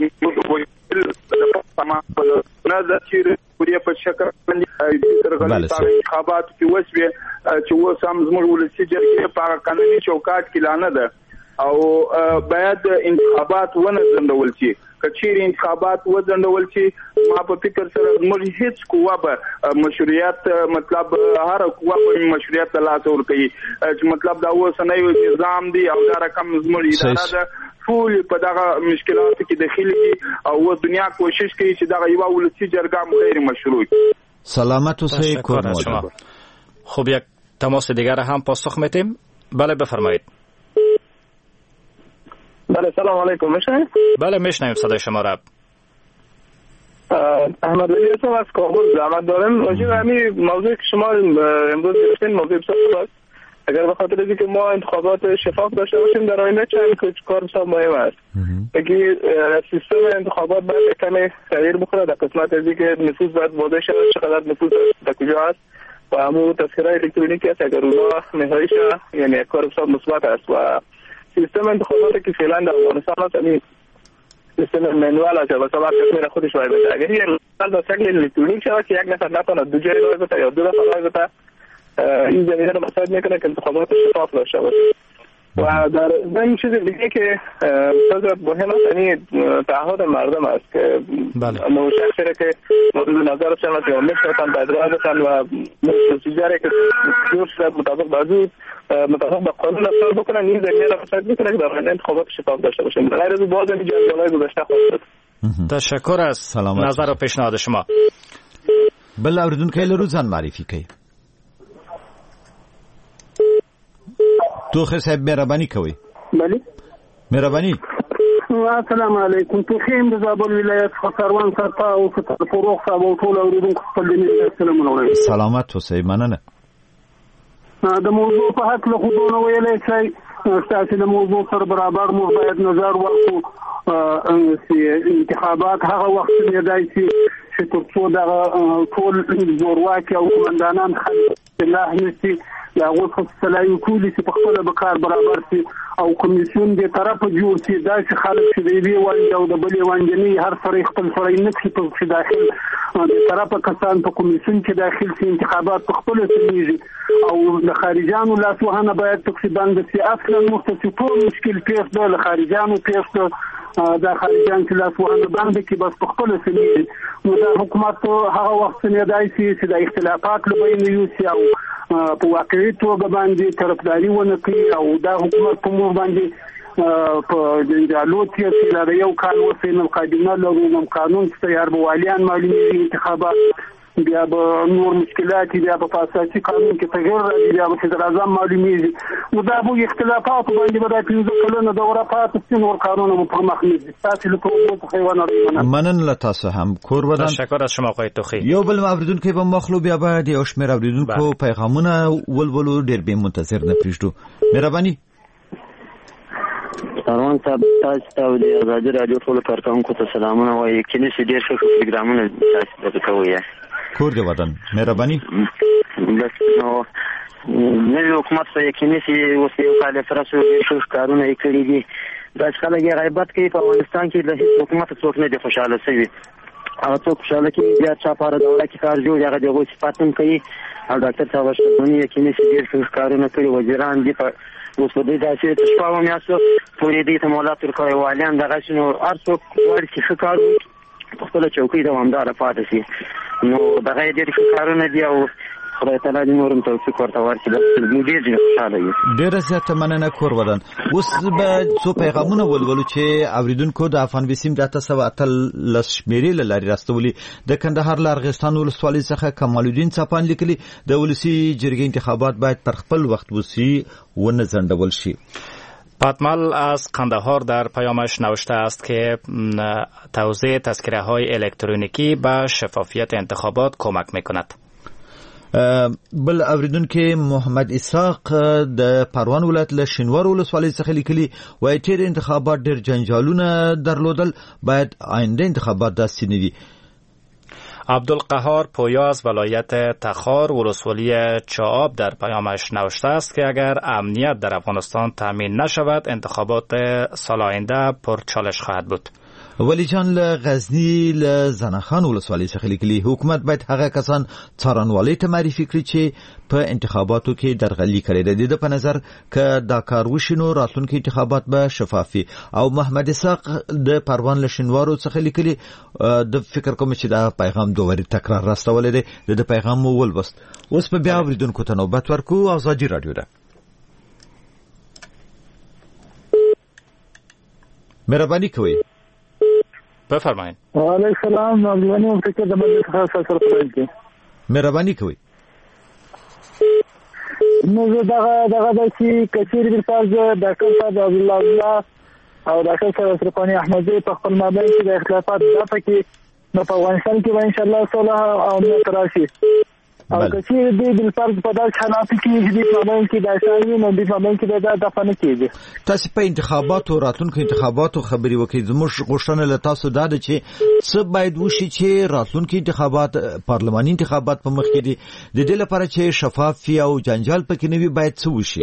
نه د چیر پوری په شکل باندې ترغلي انتخابات کې وسوي چې وسام زموږ ولسی جرګې په قانوني چوکاټ کې لانه ده او باید انتخابات ونه ځندول شي. کچېری انتخابات وځندول شي ما په فکر سره موږ هیڅ قوه به مشروعیت مطلب هر قوه په مشروعیت لاس ور کوي چې مطلب دا وسنۍ نظام دی او دا رقم زموږ اداره ده ټول په دغه مشکلاتو کې داخلي دي او دنیا کوشش کوي چې دغه یو ولسی جرګه غیر مشروع. سلامت اوسئ. شما خب یک تماس دیگر هم پاسخ میدیم. بله بفرمایید. بله سلام علیکم. میشنوید؟ بله میشنویم صدای شما را. احمد ولی هستم از کابل. زحمت دارم راجع به همین موضوعی که شما امروز گرفتین موضوع بسیار است. اگر به خاطر اینکه ما انتخابات شفاف داشته باشیم در آینده چند کار بسیار مهم است. یکی سیستم انتخابات باید کمی تغییر بکنه در قسمت از اینکه نفوذ باید واضح شود چقدر نفوذ در کجا است و همون تذکره الکترونیکی است اگر اونها نهایی شود یعنی کار بسیار مثبت است و سیستم انتخاباتی که فعلا در افغانستان هست یعنی سیستم منوال است و سبب تصمیم خودش باید بده. اگر این به شکل الکترونیک شود که یک نفر نتونه دو جای رای بده یا دو نفر رای بده این زمینه رو مساعد میکنه که انتخابات شفاف داشته باشه. و در این چیز دیگه که بسیار مهم است یعنی تعهد مردم است که شخصی که مورد نظرشان است یا میتونن بدراه بشن و پروسیجری که جور شده مطابق بازی مطابق با قانون رفتار بکنن این زمینه رو مساعد میکنه که در آینده انتخابات شفاف داشته باشیم. غیر از باز این جنجال‌های گذشته خواهد. تشکر از نظر و پیشنهاد شما. بل اوریدونکو لرو ځان معرفي کړئ. توخه صاحب مهرباني کوئ. بله مهرباني. السلام علیکم. توخیم د زابل ولایت خسروان سرتا او فروغ صاحب او ټول اوریدونکو خپل دې سلام علیکم. سلامات اوسئ. مننه. د موضوع په حق له خودونه ویلای شي تاسو د موضوع سره برابر مو باید نظر ورکړو. انتخابات هغه وخت نه دی چې تر څو دا ټول زورواکي او قومندانان خلک الله نشي یا غوښه سلایو کولی چې په خپل بکار برابر شي او کمیسیون دې طرف جوړ شي دا چې خلک چې دی وایي او د بلې وانجنې هر سره خپل سره نه چې داخل د طرف کسان په کمیسیون کې داخل شي انتخابات په خپل سمېږي او د خارجانو لاس وهنه باید تقریبا د سیاست مختص ټول مشکل پیښ ده له خارجانو پیښ ده دا خارجان چې لاس وهنه باندې کې بس په خپل سمېږي نو دا حکومت هغه وخت نه دی چې د اختلافات لبین یوسي او په واقعي توګه باندې طرفداري ونه کوي او دا حکومت په مور باندې په جنجالو کې لاره یو کال وسینه قانون لرو قانون تیار بوالیان معلومي انتخابات بیا به نور مشکلات بیا په اساسي قانون کې تغیر راځي بیا به صدر اعظم معلومیږي نو دا به اختلافات باندې به د 15 کلونو دوره پاتې شي نور قانون په مخ نه دي تاسو له کومه حیوانات منن له تاسو هم کور ودان. تشکر از شما آقای توخی. یو بل اوریدونکو په مخلو بیا به د شمیر اوریدونکو پیغامونه ولولو ډیر به منتظر نه پریږدو. مهرباني. سلام تاسو ته د آزادي رادیو ټول کارکونکو ته سلامونه وایم. کینې چې ډیر ښه پروګرامونه تاسو ته کوي. کور دی وطن. مهرباني. بس نو نوی حکومت په یقیني چې اوس یو کال سره څو کارونه یې کړي دي. دا خلک یې غیبت کوي په افغانستان کې د هیڅ حکومت څوک نه دي خوشاله شوي. هغه څوک خوشاله کې بیا چا په دوره کې کار جوړ هغه دغه صفات هم کوي او ډاکټر صاحب شتونی یقیني چې ډېر څه کارونه کوي. وزیران دي په اوس په دې داسې تشپاو میاسو پورې دې ته مولات ورکوي والیان دغه شنو هر څوک وایي چې ښه کار په خپل چوکۍ دوامداره پاتې شي. نو دغه ډېر ښه کارونه دي او خدای تعالی دې نورم توفیق ورته ورکړي. د ډېر خوشاله یو. ډېر زیاته مننه کور ودان. اوس به څو پیغامونه ولولو چې اوریدونکو د افغان وسیم د 913 شمیرې لاري راستولي. د کندهار لارغستان ولسوالۍ څخه کمال الدین صفان لیکلي د ولسی جرګې انتخابات باید پر خپل وخت وسی ونه ځنډول شي. پاتمال از قندهار در پیامش نوشته است که توزیع تذکره های الکترونیکی به شفافیت انتخابات کمک میکند. بل اوریدونکو محمد اسحاق د پروان ولایت له شینوار ولسوالۍ څخه لیکلي وایي چې انتخابات ډېر جنجالونه درلودل باید آینده انتخابات داسې نه وي. عبدالقهار پویا از ولایت تخار ولسوالی چااب در پیامش نوشته است که اگر امنیت در افغانستان تامین نشود انتخابات سال آینده پرچالش خواهد بود. ولی جان له غزنی له زنخان ولسوالۍ څخه لیکلي حکومت باید هغه کسان څارنوالۍ ته معرفي کړي چې په انتخاباتو کې درغلي کړې ده. د په نظر که دا کار وشي نو راتلونکي انتخابات به شفافي. او محمد اسحاق د پروان له شینوارو څخه لیکلي د فکر کوم چې دا پیغام دوه تکرار راستول دي. د پیغام ولوست. اوس په بیا اوریدونکو ته نوبت ورکو. آزادي رادیو ده. مهرباني کوئ. بفرمایید. وعلیکم السلام. نوجوانوں فکر د مجلس خاص سرپرست کی مهرباني کوئ. نو دغه د کثیر بالفرض ډاکټر صاحب عبد الله او ډاکټر صاحب اشرفانی احمدی په خپل مابین کې د اختلافات د پکې نو په افغانستان کې ان شاء الله صلح او امنیت راشي. او کثیر دی بالفرض په داسې حالات کې چې د مابین کې د شایي نو د مابین کې د دفن کېږي. تاسو په انتخاباتو راتلونکو انتخاباتو خبري وکړئ. زموږ غوښتنه له تاسو دا ده چې څه باید وشي چې راتلونکو انتخابات پارلماني انتخابات په مخ کې دي د دې لپاره چې شفافي او جنجال پکې نه وي باید څه وشي.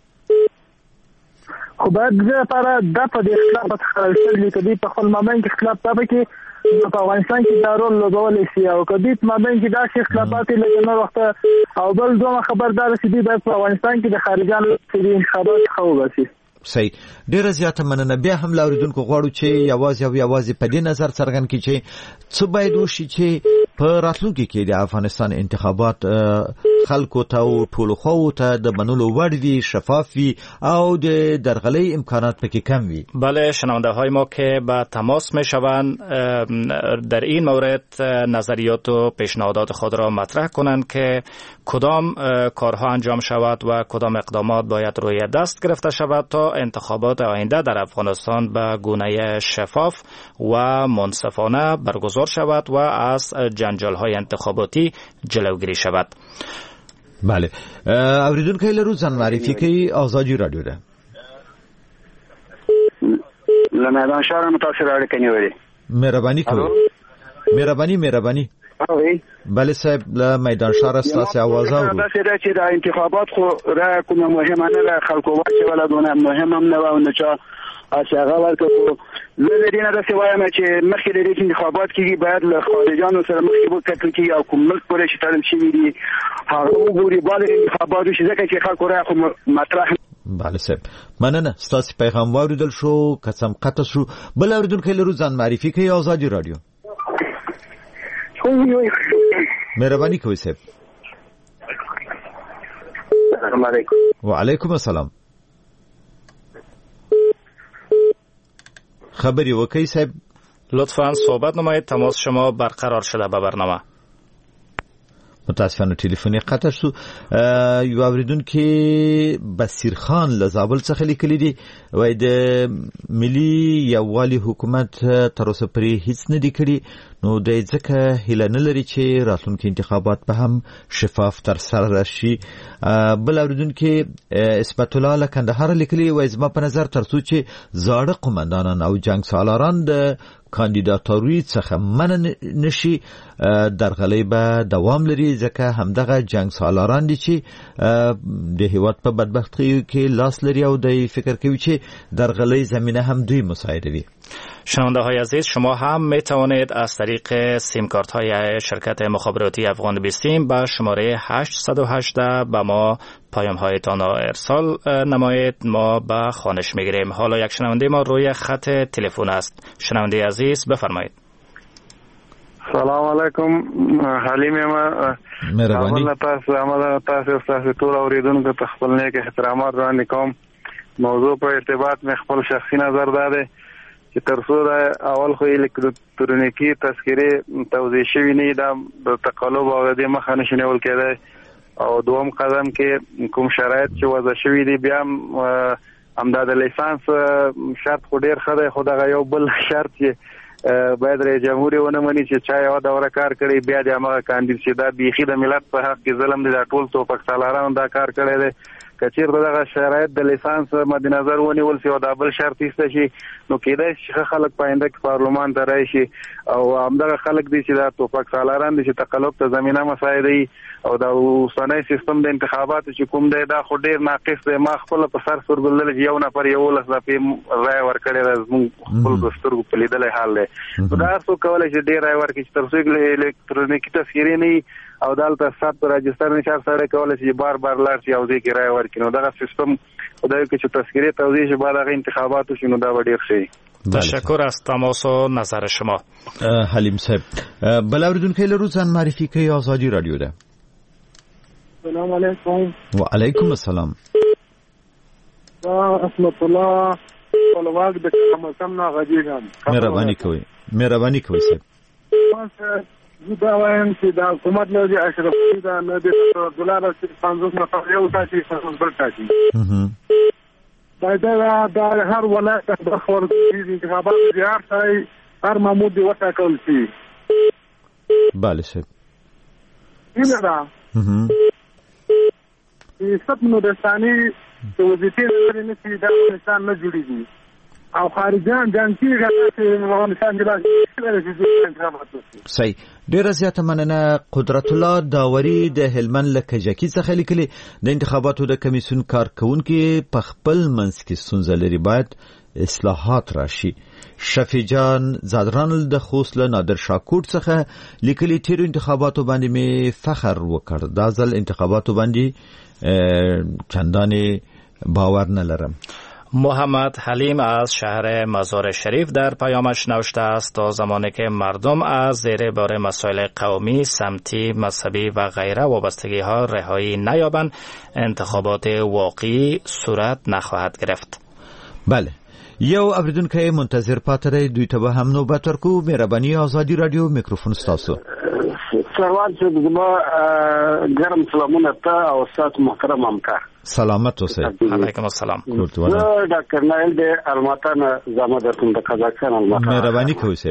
خو باید لپاره د په اختلافات خلل لیکلي په خپل مابین کې اختلاف پکې په افغانستان کې دا رول لوبول شي او کدی په مابین کې دا شي اختلافات لږ نه وخت او بل دوه خبردار شي د افغانستان کې د خارجانو د انتخابات خو شي. صحیح. ډیره زیاته مننه. بیا هم لاوریدونکو غواړو چې یوازې په دې نظر څرګند کړي چې څه باید وشي چې په راتلونکي کې د افغانستان انتخابات خلکو ته او ټولو خواو ته د منلو وړ وي، شفاف وي او د درغلۍ امکانات پکې کم وي. بله، شنونده های ما که به تماس می شوند در این مورد نظریات و پیشنهادات خود را مطرح کنند که کدام کارها انجام شود و کدام اقدامات باید روی دست گرفته شود تا انتخابات آینده در افغانستان به گونه شفاف و منصفانه برگزار شود و از جنجال های انتخاباتی جلوگیری شود. بله، اوریدونکو لرو ځان معرفي کوي آزادي رادیو ده. لمیدان شهر متاثر اړیکه نیولې. مهرباني کوئ. مهرباني. بله صاحب، له میدان شهر ستاسو आवाज اورو. دا چې د انتخابات خو را کومه مهمه نه ده، خلکو واچ ولادونه مهم هم نه و نه چا هغه ورکو. زه د دې نه د سوایم چې مخکې د دې انتخابات کېږي باید له خارجانو سره مخکې وکړي چې او کوم ملک پورې چې تړل شوي دي هغه وګوري باید انتخابات وشي، ځکه چې خلکو را خو مطرح. بله صاحب، مننه. ستاسو پیغام واوریدل شو، قسم قطع شو. بل اوریدونکو لرو ځان معرفي کوي آزادي رادیو. مهرباني کوئ صاحب. السلام علیکم. وعلیکم السلام. خبری وکی صاحب. لطفاً صحبت نمایید، تماس شما برقرار شده به برنامه. متاسفانه تلفنی قطع شو. یو اوریدونکو بصیر خان له زابل څخه لیکلی دی، وای د ملي یووالي حکومت تر اوسه پرې هیڅ نه دی کړی، نو د ځکه هیله نه لري چې راتلونکي انتخابات به هم شفاف تر سره راشي. بل اوریدونکو اثبات الله له کندهار لیکلی، وای زما په نظر تر څو چې زاړه قومندانان او جنگ سالاران د کاندیداتوري څخه منع نشي، درغلۍ به دوام لري، ځکه همدغه جنگ سالاران دي چې د هیواد په بدبختۍ کې لاس لري او د فکر کوي چې درغلۍ زمینه هم دوی مساعدوي. شنونده های عزیز، شما هم می توانید از طریق سیم کارت های شرکت مخابراتی افغان بیستیم به شماره 818 به ما پیام هایتان را ارسال نمایید، ما به خوانش می گیریم. حالا یک شنونده ما روی خط تلفن است. شنونده عزیز بفرمایید. سلام علیکم. حلیم ما مهرباني. تاسو ټول اوریدونکو ته خپل نیک احترامات وړاندې کوم. موضوع په ارتباط مې خپل شخصي نظر ده چې تر څو د اول خو الکترونیکی تذکره توضیح شوی نه دا د تقلب او د مخه نشي نیول کېدای، او دوم قدم کې کوم شرایط چې وضع شوی دی بیا همدا د لیسانس شرط خو ډیر ښه دی، خو دغه یو بل شرط چې باید رئیس جمهور ونه مني چې چا یو دوره کار کړی بیا د هغه کاندید چې دا بیخي د ملت په حق کې ظلم دی، دا ټول توپک سالارانو دا کار کړی دی. کچیر دغه شرایط د لیسانس مد نظر ونیول شي او دا بل شرط ایسته شي، نو کېدای شي خلک پاینده کې پارلمان ته راشي او همدغه خلک دي چې دا توپک سالاران دي چې تقلب ته زمينه مساعدي او دا اوسنۍ سیستم د انتخاباتو چې کوم دی دا خو ډیر ناقص دی. ما خپل په سر سر بلل چې یو نفر یو لس دفعې رای ورکړی دا زموږ خپل دستورو په لیدلې حال دی. دا څو کولای چې ډیر رای ورکړي چې تر څو الکترونیکی تذکره نه او دالته ثبت راجستر نشار سره کولای چې بار لار چې او دې کې رای ورکړي، نو دا سیستم خدای کې چې تذکره توضیح شي بعد هغه انتخاباتو شنو دا ډیر شي. تشکر از تماس و نظر شما. حلیم صاحب، بل اوریدونکو لرو ځان معرفي کوي آزادي رادیو ده. السلام علیکم. وعلیکم السلام. اسمت الله ولواق د کوم نه غږیږم. مهرباني کوي صاحب. دا وایم چې دا حکومت نه دی اشرف دا نه دی دولار 50 نفر یو تاسو څنګه بل تاسو دا هر ولایت د خور دي انتخابات زیار شي هر مامور دی وټاکل شي. بله صاحب. اینه دا سب نو دستاني چې وظیفې لري نه چې دا انسان نه جوړیږي او خارجان جانتی غواړي افغانستان کې صحیح. ډیره زیاته مننه. قدرت الله داوري د هلمند له کجکی څخه لیکلي د انتخاباتو د کمیسیون کارکونکو په خپل منځ کې ستونزه لري، باید اصلاحات راشي. شفیع جان زادران د خوست له نادر شاکوټ څخه لیکلي تیر انتخاباتو باندې می فخر وکړ، دا ځل انتخاباتو باندې چندانې باور نه لرم. محمد حلیم از شهر مزار شریف در پیامش نوشته است تا زمانی که مردم از زیر بار مسائل قومی، سمتی، مذهبی و غیره وابستگی ها رهایی نیابند، انتخابات واقعی صورت نخواهد گرفت. بله، یو اوریدونکو منتظر پاتې دی، دوی ته به هم نوبت ورکو. مهرباني آزادي رادیو میکروفون ستاسو. سروان صاحب زما ګرم سلامونه ته او ستاسو محترم همکار. سلامت اوسئ. علیکم السلام. زه ډاکټر نایل د الماتان زما درته د قزاقستان الماتان. مهرباني کوئ صاحب.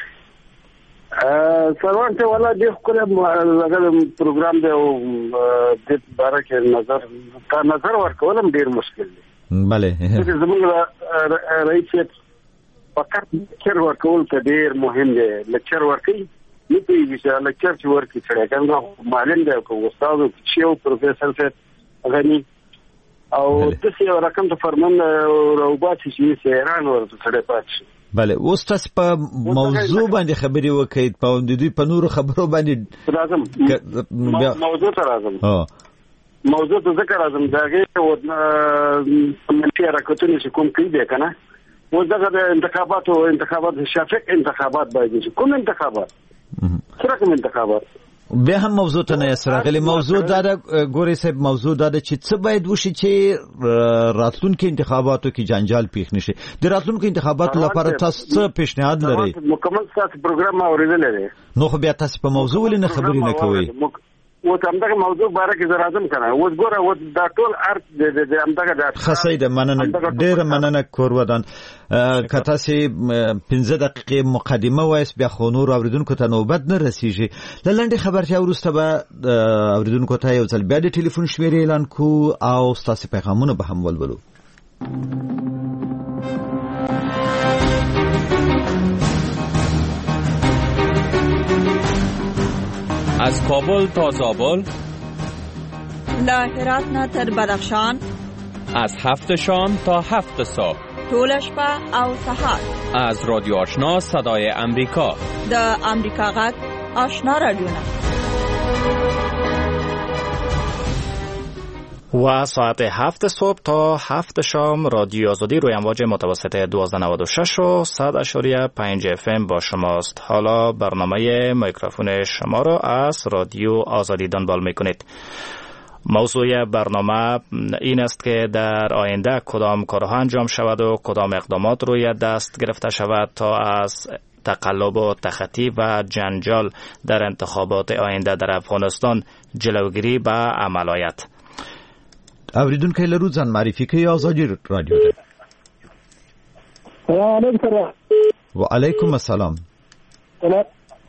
سروان ته ولا د خپل لګل پروګرام دی او د باره کې نظر ورکولم ډیر مشکل دی. بله زموږ رئیس فقط لیکچر ورکول ته ډیر مهم دی. لیکچر ورکوي نه پیږي چې لیکچر چې ورکړي سړی کنه معلم دی او استاد چې یو پروفیسور صاحب غني او داسې یو رقم ته فرمان راوباسي چې سیران ورته سړی پاتې شي. بله، اوس تاسو په موضوع باندې خبرې وکړئ، په دوی په نورو خبرو باندې راځم. موضوع ته راځم. موضوع ته ذکر راځم دا کې منفي حرکتونه چې کوم کوي دی کنه، اوس دغه د انتخابات شفاف انتخابات باید شي. کوم انتخابات؟ څه رقم انتخابات؟ بیا هم موضوع ته نه سراغلی. موضوع دا د ګوري صاحب، موضوع دا د چې څه باید وشي چې راتلونکو انتخاباتو کې جنجال پیښ نشي. د راتلونکو انتخاباتو لپاره تاسو څه پیشنهاد لرئ؟ مکمل تاسو پروګرام اوریدل لري. نو خو بیا تاسو په موضوع ولې نه خبرې نه کوئ؟ و همدغه موضوع باره کې زه راځم کنه. اوس ګوره اوس دا ټول ارت د همدغه د خاصه ده. مننه، ډېره مننه کورودان. که تاسو 15 دقیقې مقدمه وایس بیا خو نور اوریدونکو ته نوبت نه رسیږي. لنډه خبرچه وروسته به اوریدونکو ته یو ځل بیا د ټلیفون شمیرې اعلان کو او تاسو پیغامونه به هم ولولو. از کابل تا زابل، له هرات نه تر بدخشان، از 7 شام تا 7 صبح، ټول شپه او سهار. از رادیو آشنا صدای امریکا، د امریکا غږ آشنا رادیو. و ساعت 7 صبح تا 7 شام رادیو آزادی روی امواج متوسط 1296 و 100.5 FM با شماست. حالا برنامه میکروفون شما را از رادیو آزادی دنبال میکنید. موضوع برنامه این است که در آینده کدام کارها انجام شود و کدام اقدامات روی دست گرفته شود تا از تقلب و تخطی و جنجال در انتخابات آینده در افغانستان جلوگیری به عمل آید. اوریدونکو لرو ځان معرفي کوي. آزادي رادیو ده. سلام علیکم. وعلیکم السلام. زه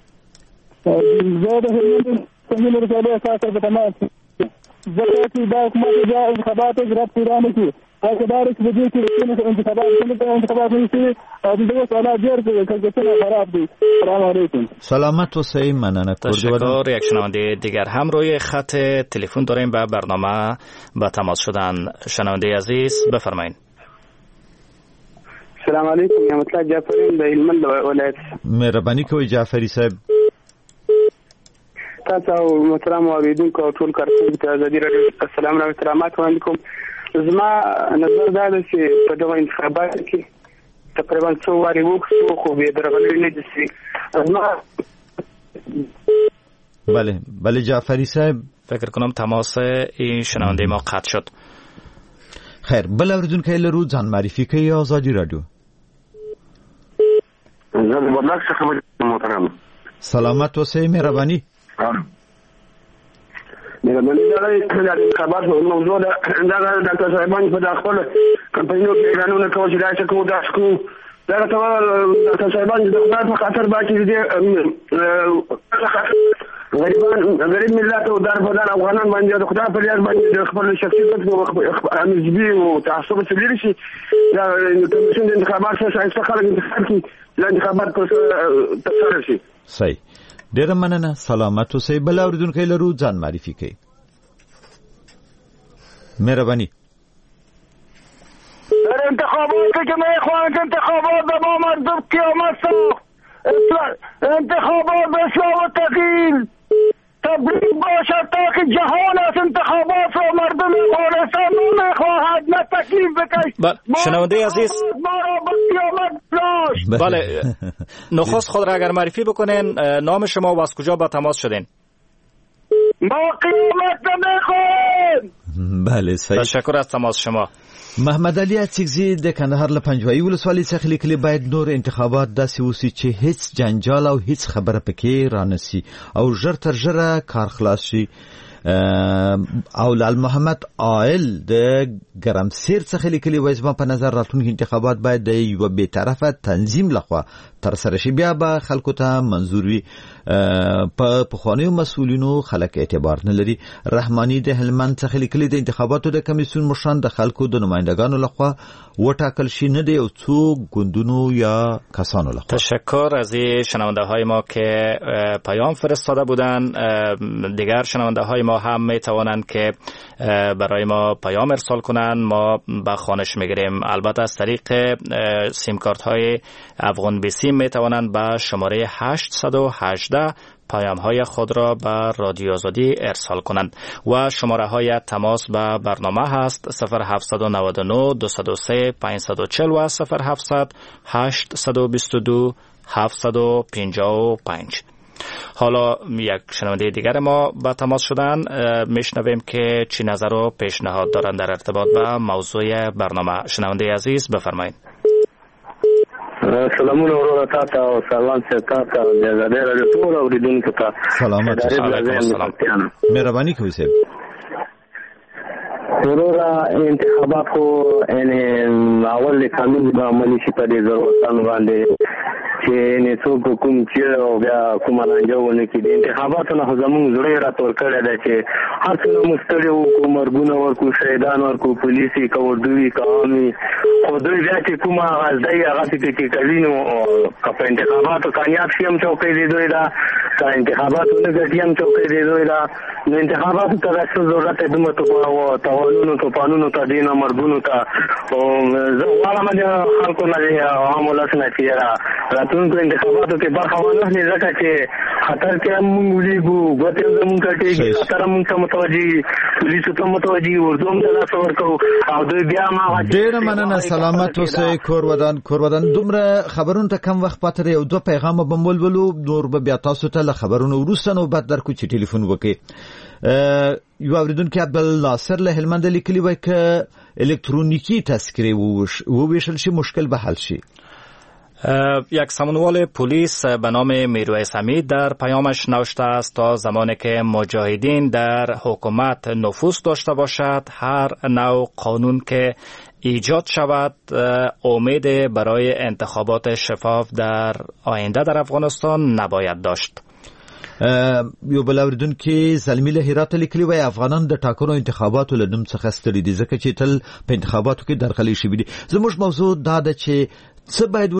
د هلمند څنګه ورته اساسه په تمام زه چې دا حکومت د انتخاباتو اجرات پیران کی او کدارک د دې چې انتخابات نشي او دغه سوالات ډېر څه خراب دي. سلام علیکم. سلامت و سعی. مننه. تشکر. یک شنونده دیگر هم روی خط تلفن داریم به برنامه با تماس شدن. شنونده عزیز بفرمایید. سلام علیکم. نعمت الله جعفری د هلمند ولایت. مهرباني کوئ جعفری صاحب. تاسو محترم اوریدونکو ټول کارکونکو ته آزادي رادیو السلام علیکم احترامات وړاندې کوم. زما نظر دا دی چې په دغه انتخاباتو کې تقریبا څو وارې وکړو خو بیا درغلي نه دي. بله جعفری صاحب، فکر کنم تماس این شنونده ما قطع شد. خیر، بل اوریدونکو لرو ځان معرفي کوي. آزادي رادیو. زه د بدلک څخه محترم. سلامت اوسئ. مهرباني. مهرباني دا د انتخاباتو موضوع ده. دا ډاکټر صاحبان په خپل کمپاینونو کې اعلانونه کوي چې دا څه کوو دا څه کوو. دا ډاکټر صاحبان د خدای په خاطر باندې دې غریب ملت او در بدن افغانان باندې د خدای په یاد باندې خپل شخصیت او امنیتي او تعصب څخه لري شي. دا کمیسیون د انتخاباتو څخه خلک انتخاب کوي. دا انتخابات پر تفصیل شي. صحیح. ډیره مننه. سلامت اوسئ. بل اوریدونکو لرو ځان معرفي کوي. مهرباني. در انتخابات که میخواهند انتخابات به ما مردم قیامت ساخت. انتخابات به اصلاح و تغییر تبلیغ باشد تا که جهان از انتخابات را مردم افغانستان نمیخواهد. راحت نه تکلیف بکش. شنونده عزیز بله نخست خود را اگر معرفی بکنین، نام شما و از کجا با تماس شدین؟ ما قیامت نمیخوایم. بله صحیح، تشکر از تماس شما. محمد علي اڅکزي د کندهار له پنجوایي ولسوالۍ څخه لیکلي باید نور انتخابات داسې وسی چې هیڅ جنجال او هیڅ خبره پکې رانسی او ژر تر ژره کار خلاص شي. او لال محمد عائل د ګرمسیر څخه لیکلي وایي زما په نظر راتلونکي انتخابات باید د یو بی‌طرفه تنظیم لخوا تر سره شي، بیا به خلکو ته منظور وي. په پخوانیو مسؤلینو خلک اعتبار نه لري. رحماني د هلمند څخه لیکلي د انتخاباتو د کمیسیون مشران د خلکو د نمائندگانو لخوا وټاکل شي، نه د یو څو ګوندونو یا کسانو لخوا. تشکر از شنونده های ما که پیام فرستاده بودن. دیگر شنونده های ما هم می توانند که برای ما پیام ارسال کنند، ما به خوانش میگیریم. البته از طریق سیم کارت های افغان بیسیم می توانند به شماره 818 پیام های خود را به رادیو آزادی ارسال کنند و شماره های تماس به برنامه هست 0799 203 540 و 0700 822 755. حالا یک شنونده دیگر ما با تماس شدن، میشنویم که چی نظر و پیشنهاد دارند در ارتباط با موضوع برنامه. شنونده عزیز بفرمایید. سلامونه ورور تاسو او سلام ستاسو د زړه له ټول اوریدونکو ته سلامات. علیکم السلام. مهرباني کوئ صاحب. ورور انتخابات خو ان اول قانون به عملي شي په دې ضرورتانو باندې چې نه څوک کوم چې او بیا کوم لانجاونه کې د انتخاباتو نه زموږ زړه راتور کړی دی چې هر څه مستړي وو، مرګونه ورکو، شهیدان ورکو، پولیسي کوردوي قومي او دوی بیا چې کومه غزدای هغه کې کوي نو په انتخاباتو کامیاب شي هم چوکۍ دی دوی دا که انتخاباتو نه ګټي هم چوکۍ دی دوی دا. نو انتخاباتو ته څه ضرورت دی دومره توپانونو ته دینه مرګونو ته او زه غواړم چې خلکو نه عام ولس نه چې راتلونکو انتخاباتو کې برخه ونه ځکه چې خطر کې هم موږ ولیږو، ګوتې زموږ کټېږي، خطر هم موږ ته متوجي، پولیسو ته متوجي، اردو هم ته لاس ورکوو او دوی بیا ما ډېره مننه. سلامت اوسئ کورودان. دومره خبرونو ته کم وخت پاتې یو دوه پیغامه به ولولو، نور به بیا تاسو ته له خبرونو وروسته نوبت درکړو چې ټلیفون وکړئ. یو اوریدونکي عبدالناصر له هلمند لیکلي وایي که الکترونیکی تذکره وویشل شي مشکل به حل شي. یک سمنوال پلیس به نام میرویس حمید در پیامش نوشته است تا زمانی که مجاهدین در حکومت نفوذ داشته باشد هر نوع قانون که ایجاد شود امید برای انتخابات شفاف در آینده در افغانستان نباید داشت. یو بل اوریدونکي زلمی له هرات لیکلي وای افغانان د ټاکنو انتخاباتو له نوم څخه ستړي دي ځکه چې تل په انتخاباتو کې درغلي شوي دي. زموږ موضوع دا ده چې څه باید